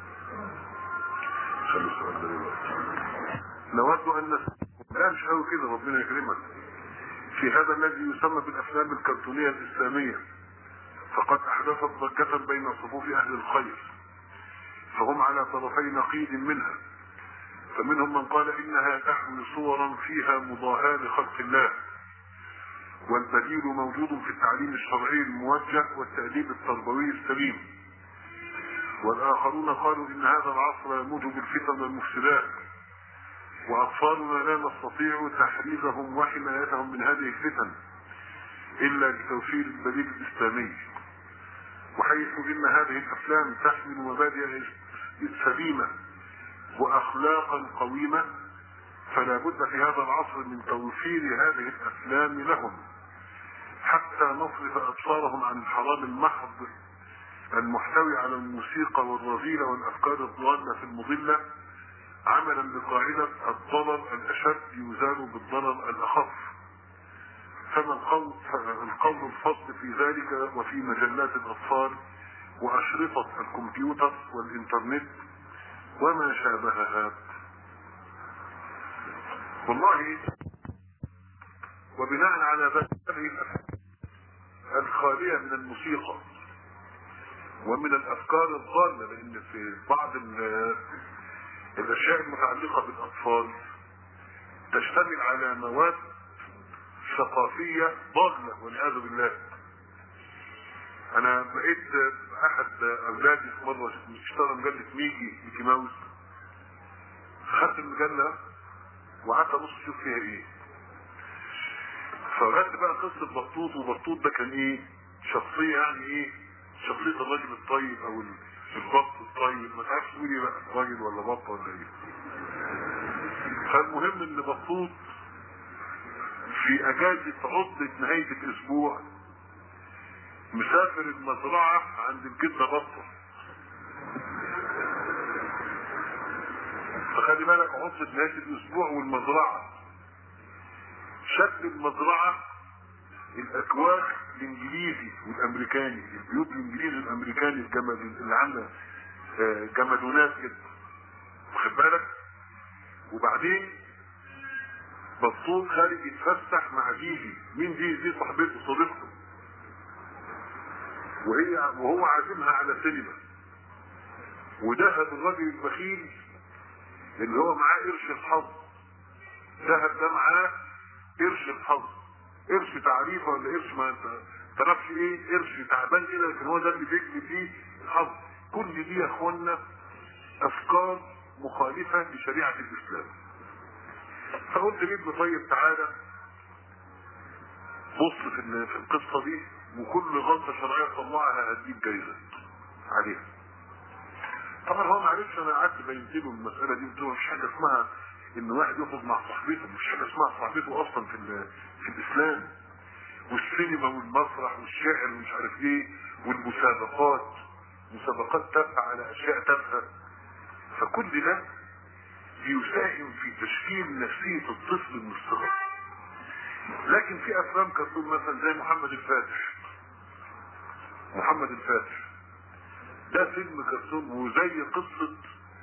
خلي السؤال ده دلوقتي. نود ان لا مش قوي كده، ربنا يكرمك. في هذا الذي يسمى بالافلام الكرتونية الاسلامية فقد احدثت ضجة بين صفوف اهل الخير، فهم على طرفي نقيض منها. فمنهم من قال انها تحمل صورا فيها مضاهاة لخلق الله، والبديل موجود في التعليم الشرعي الموجه والتأديب التربوي السليم. والاخرون قالوا ان هذا العصر يموج بالفتن والمفسدات، واطفالنا لا نستطيع تحريزهم وحمايتهم من هذه الفتن الا بتوفير البديل الاسلامي. وحيث ان هذه الافلام تحمل مبادئ سليمة واخلاقا قويمة، فلا بد في هذا العصر من توفير هذه الافلام لهم، حتى نصرف أبصارهم عن الحرام المحض المحتوي على الموسيقى والرذيلة والأفكار الضالة في المضلة، عملا بقاعدة الضرر الأشد يزال بالضرر الأخف. فما القول, القول الفصل في ذلك وفي مجلات الأطفال وأشرطة الكمبيوتر والإنترنت وما شابهها. والله وبناء على ذلك الخالية من الموسيقى ومن الأفكار الضالة، لأن في بعض الأشياء المتعلقة بالأطفال تشتمل على مواد ثقافية ضالة والعياذ بالله. أنا بقيت أحد أولادي في مرة اشترى مجلة ميكي ميكي ماوس، خدت المجلة وقعدت أبص أشوف فيها إيه، فغدت بقى قصة بطوط، وبطوط ده كان إيه؟ شخصية يعني إيه؟ شخصية الراجل الطيب أو البط الطيب، ما تعرفش تقول إيه بقى، راجل ولا بط ولا إيه. فالمهم إن بطوط في أجازة عطلة نهاية الأسبوع مسافر المزرعة عند الجدة بطة. فخلي بالك عطلة نهاية الأسبوع والمزرعة، شكل المزرعة الأكواخ الإنجليزي والأمريكاني، البيوت الإنجليزي والأمريكاني الجمل اللي عاملة جمدونات كده، واخد بالك. وبعدين بطوط خارج يتفسح مع جيجي. مين دي؟ دي صاحبته صديقته، وهي وهو عازمها على سينما، ودهب الراجل البخيل اللي هو معاه قرش الحظ، دهب ده معاه قرش الحظ، قرش تعريفه ولا قرش ما تعرفش ايه، قرش تعبان كده، لكن هو ده اللي بيجري فيه الحظ. كل دي يا اخوانا افكار مخالفه لشريعه الاسلام. فقلت لابني طيب تعالى بص في في القصه دي، وكل غلطه شرعيه طلعها هديك جايزه عليها. طبعا هو ما عرفش، انا قعدت بينت له المساله دي، قلت له مفيش حاجه اسمها ان واحد يخرج مع صاحبته، مفيش حاجه اسمها صاحبته اصلا في في الاسلام. والسينما والمسرح والشعر ومش عارف ايه والمسابقات، مسابقات تافهه على اشياء تافهه، فكل ده بيساهم في تشكيل نفسيه الطفل من الصغر. لكن في افلام كرتون مثلا زي محمد الفاتح، محمد الفاتح ده فيلم كرتون، وزي قصه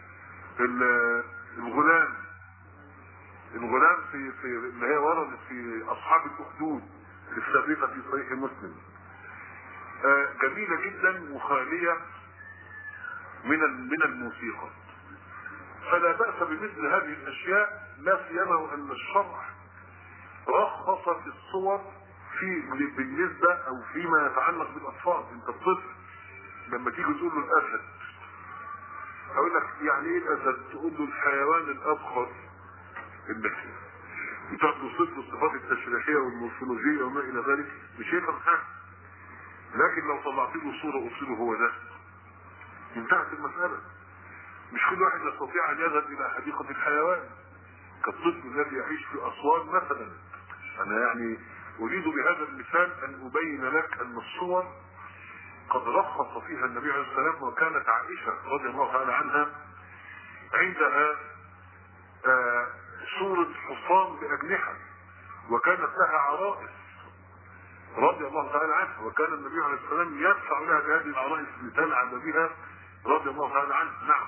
الغلام الغلام في في اللي هي وردت في اصحاب الاخدود السابقه في صحيح مسلم، آه جميله جدا وخاليه من من الموسيقى. فلا باس بمثل هذه الاشياء، لا سيما وان الشرع رخص في الصور في بالنسبه او فيما يتعلق بالاطفال. انت الطفل لما تيجي تقول له الاسد، اقول لك يعني ايه الاسد؟ تقول له الحيوان الابخر النفسي، بتاخده صفة الصفات التشريحية والمورفولوجية وما الى ذلك، مش هيفهم حاجة. لكن لو طلعت له صورة قلت له هو ده، انتهت المسألة. مش كل واحد يستطيع ان يذهب الى حديقة الحيوان كالطفل الذي يعيش في اسوان مثلا. انا يعني اريد بهذا المثال ان ابين لك ان الصور قد رخص فيها النبي عليه الصلاة والسلام. وكانت عائشة رضي الله تعالى عنها عندها آه صورة حصان بأجنحة، وكانت لها عرائس رضي الله تعالى عنها، وكان النبي عليه الصلاة والسلام يدفع لها بهذه العرائس لتلعب بها رضي الله تعالى عنه. نعم.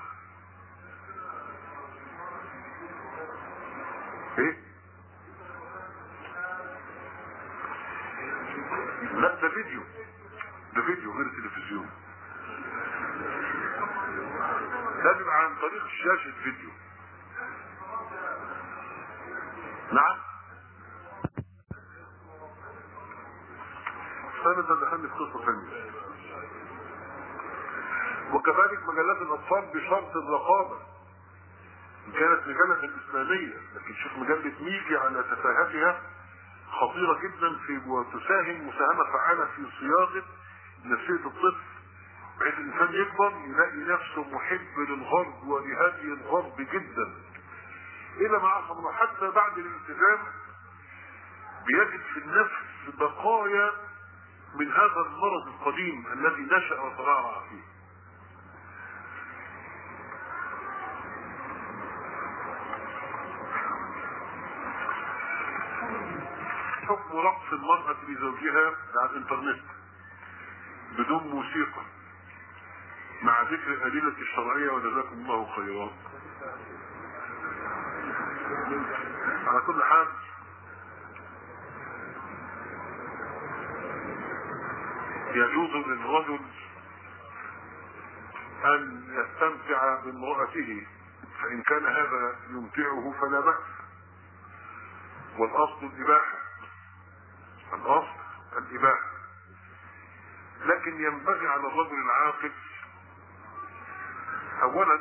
ايه؟ لا ده فيديو، ده فيديو غير التلفزيون، ده بيبقى عن طريق شاشة فيديو. نعم. استنى ده دخلني في قصة ثانية. وكذلك مجلات الاطفال بشرط الرقابة ان كانت مجلة الاسلامية، لكن شوف مجلة ميكي على تفاهتها خطيرة جدا في وتساهم مساهمة فعالة في صياغة نفسية الطفل، بحيث الانسان يكبر يلاقي نفسه محب للغرب ولهدي الغرب جدا، الى ما عصم حتى بعد الالتزام بيجد في النفس بقايا من هذا المرض القديم الذي نشأ وترعرع فيه. حكم رقص المرأة لزوجها على الانترنت بدون موسيقى مع ذكر الأدلة الشرعية، وجزاكم الله خيرا. على كل حال يجوز للرجل أن يستمتع بامرأته، فإن كان هذا يمتعه فلا بأس، والأصل الإباحة، الأصل الإباحة. لكن ينبغي على الرجل العاقل أولا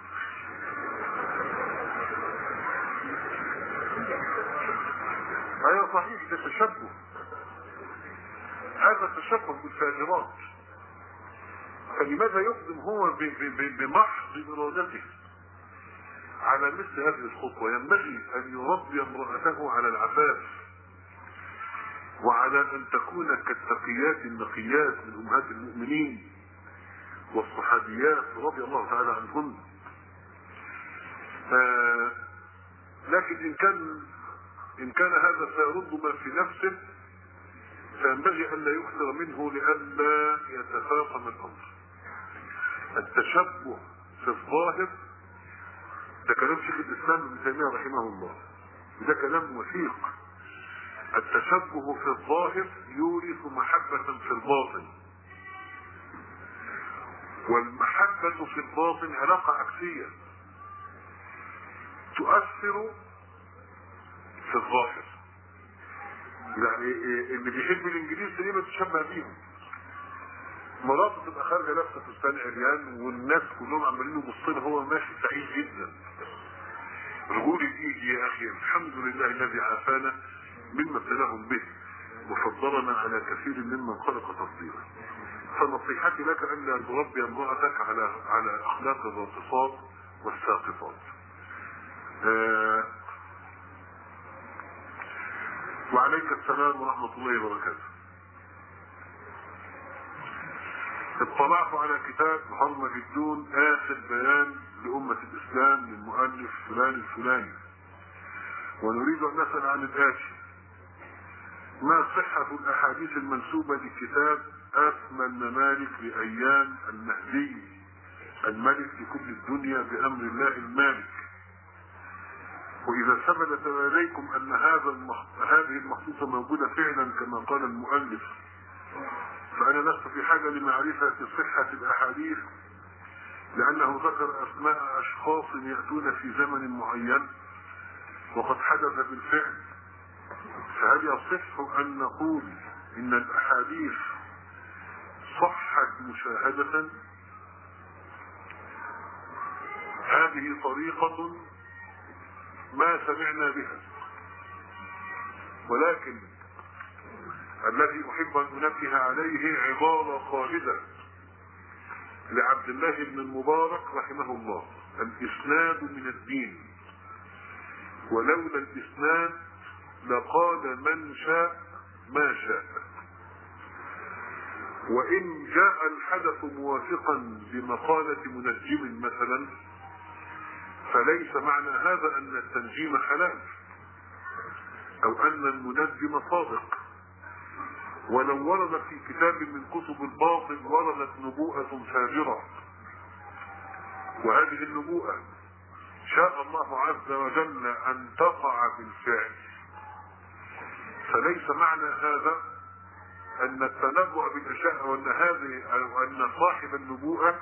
أيوة صحيح، ده تشبه، هذا تشبه بالفاجرات، فلماذا يقدم هو بمحض إرادته على مثل هذه الخطوة؟ ينبغي أن يربي امرأته على العفاف وعلى أن تكون كالتقيات النقيات من أمهات المؤمنين والصحابيات رضي الله تعالى عنهن. آه لكن إن كان إن كان هذا سيرد ما في نفسه فينبغي أن لا يكثر منه لئلا يتفاقم الأمر. التشبه في الظاهر ده كلام شيخ الإسلام ابن تيمية رحمه الله، وده كلام وثيق. التشبه في الظاهر يورث محبة في الباطن، والمحبة في الباطن علاقة عكسية تؤثر في الظاهر. يعني اللي بيحب الانجليز ليه بتشبه بيهم؟ مراته تبقى خارجه لابسه فستان عريان والناس كلهم عمالين يبصوا له، هو ماشي سعيد جدا. رجول الايد يا اخي، الحمد لله الذي عافانا مما ابتلاهم به وفضلنا على كثير ممن خلق تفضيلا. فنصيحتي لك ان لا تربي امرأتك على على اخلاق الراقصات والساقطات. آه وعليك السلام ورحمة الله وبركاته. اطلعت على كتاب محمد الدون آخر بيان لأمة الإسلام للمؤلف فلان الفلاني، ونريد أن نسأل عن الآتي: ما صحة الأحاديث المنسوبة لكتاب أسمى الممالك لأيام المهدي الملك لكل الدنيا بأمر الله المالك؟ وإذا ثبت لديكم أن هذا المخ... هذه المخطوطة موجودة فعلا كما قال المؤلف، فأنا لست في حاجة لمعرفة صحة الأحاديث، لأنه ذكر أسماء أشخاص يأتون في زمن معين وقد حدث بالفعل. فهل يصح أن نقول إن الأحاديث صحت مشاهدة؟ هذه طريقة ما سمعنا بها، ولكن الذي أحب أن أنبه عليه عبارة خالدة لعبد الله بن المبارك رحمه الله: الإسناد من الدين، ولولا الإسناد لقال من شاء ما شاء. وإن جاء الحدث موافقا بمقالة منجم مثلا فليس معنى هذا أن التنجيم حلال أو أن المنجم صادق. ولو ورد في كتاب من كتب الباطل وردت نبوءة فاجرة، وهذه النبوءة شاء الله عز وجل أن تقع بالفعل، فليس معنى هذا أن التنبؤ بالأشياء وأن هذه أو أن صاحب النبوءة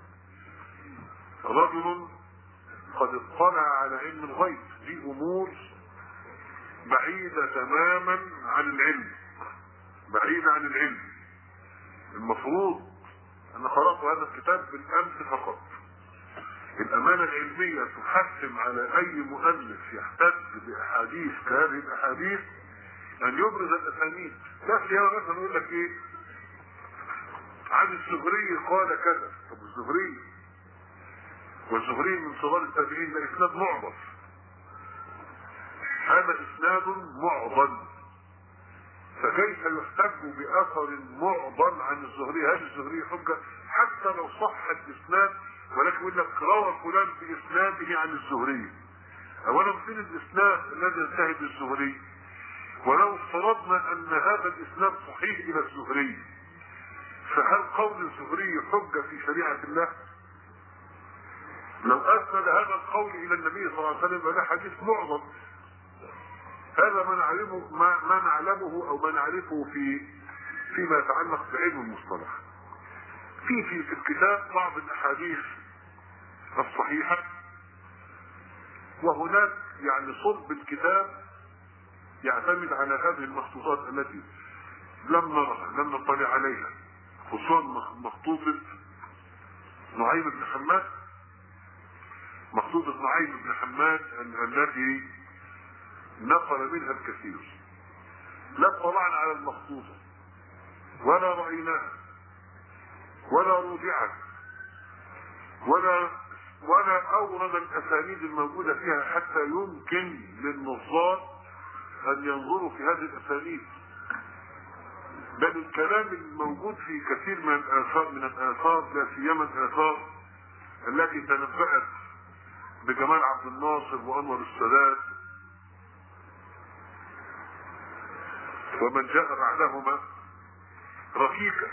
رجل قد اطلع على علم الغيب. دي أمور بعيدة تماما عن العلم، بعيدة عن العلم. المفروض أن قرأت هذا الكتاب بالأمس فقط. الأمانة العلمية تحتم على أي مؤلف يحتج بأحاديث كهذه الأحاديث أن يبرز الأسانيد. لا سيارة مثلا يقول لك إيه عن الزهري قال كذا. طب الزهري والزهري من صغار التابعين ده إسناد معضل، هذا إسناد معضل فكيف يحتج بأثر معضل عن الزهري؟ هذه الزهري حجة حتى لو صح الإسناد، ولكن يقول لك روى فلان بإسناده عن الزهري. أولا فين الإسناد الذي ينتهي بالزهري؟ ولو افترضنا أن هذا الإسناد صحيح إلى الزهري، فهل قول الزهري حجة في شريعة الله؟ لو أسند هذا القول إلى النبي صلى الله عليه وسلم فده حديث معظم. هذا ما نعلمه ما, ما نعلمه أو ما نعرفه في فيما يتعلق بعلم المصطلح. في في في الكتاب بعض الأحاديث الصحيحة، وهناك يعني صلب الكتاب يعتمد على هذه المخطوطات التي لم نرها لم نطلع عليها، خصوصا مخطوطة نعيم بن حماد، مخطوطة نعيم بن حماد التي نقل منها الكثير. لا اطلعنا على المخطوطة ولا رأيناها ولا رجعت ولا ولا أورد الأسانيد الموجودة فيها حتى يمكن للنظار أن ينظروا في هذه الأسانيد. بل الكلام الموجود في كثير من الآثار من الآثار لا سيما الآثار التي تنبأت بجمال عبد الناصر وأنور السادات ومن جاء بعدهما ركيكة،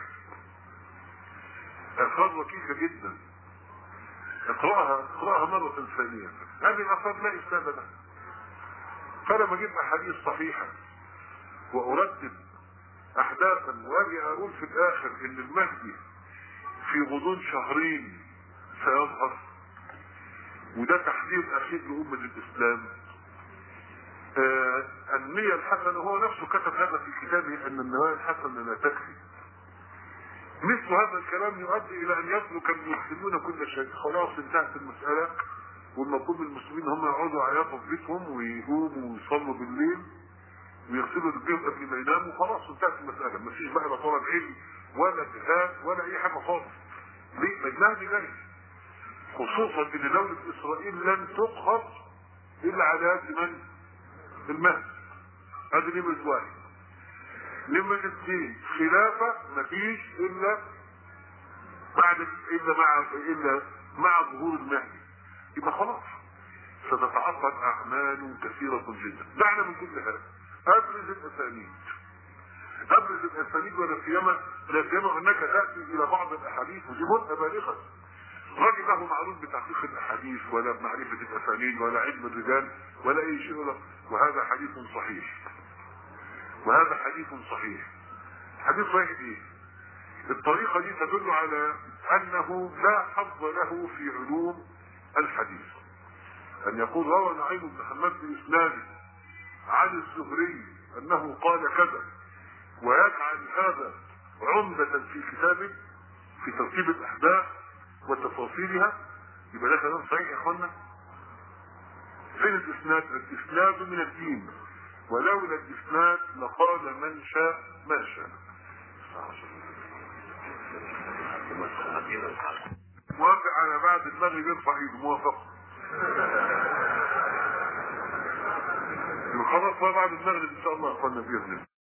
آثار ركيكة جدا. اقرأها اقرأها مرة ثانية. هذه الآثار لا إسناد لها. فلما اجيب أحاديث صحيحة وأرتب أحداثا وأجي أقول في الآخر إن المهدي في غضون شهرين سيظهر، وده تحذير أخير لأمة الإسلام. آه النية الحسنة، هو نفسه كتب هذا في كتابه أن النوايا الحسنة لا تكفي. مثل هذا الكلام يؤدي إلى أن يترك المسلمون كل شيء. خلاص انتهت المسألة، والمطلوب من المسلمين هم يقعدوا عياطوا في بيتهم ويقوموا ويصلوا بالليل ويغسلوا رجليهم قبل ما يناموا. خلاص انتهت المسألة، مفيش بقى لا طلب علم ولا جهاد ولا أي حاجة خالص. ليه؟ المهدي جاي، خصوصا ان دولة اسرائيل لن تقهر الا على يد من؟ المهدي. هذه نمرة واحد. نمرة اثنين، خلافة مفيش الا بعد الا مع الا مع ظهور المهدي. يبقى خلاص ستتعطل اعمال كثيرة جدا. دعنا من كل هذا. ابرز الاسانيد ابرز الاسانيد ولا سيما لا سيما انك تاتي الى بعض الاحاديث ودي مدة بالغة. راجل له معروف بتحقيق الاحاديث ولا بمعرفة الاسانيد ولا علم الرجال ولا اي شيء ولا. وهذا حديث صحيح وهذا حديث صحيح. حديث صحيح ايه؟ الطريقة دي تدل على انه لا حظ له في علوم الحديث. ان يقول روى نعيم بن حماد باسناده عن الزهري انه قال كذا، ويجعل هذا عمدة في كتابه في ترتيب الاحداث وتفاصيلها، يبقى ده كلام صحيح يا اخوانا. فين الاسناد؟ الاسناد من الدين، ولولا الاسناد لقال من شاء ما شاء. موافق على بعد المغرب يرفع ايده. موافق. خلاص بعد المغرب ان شاء الله يا اخوانا باذن الله.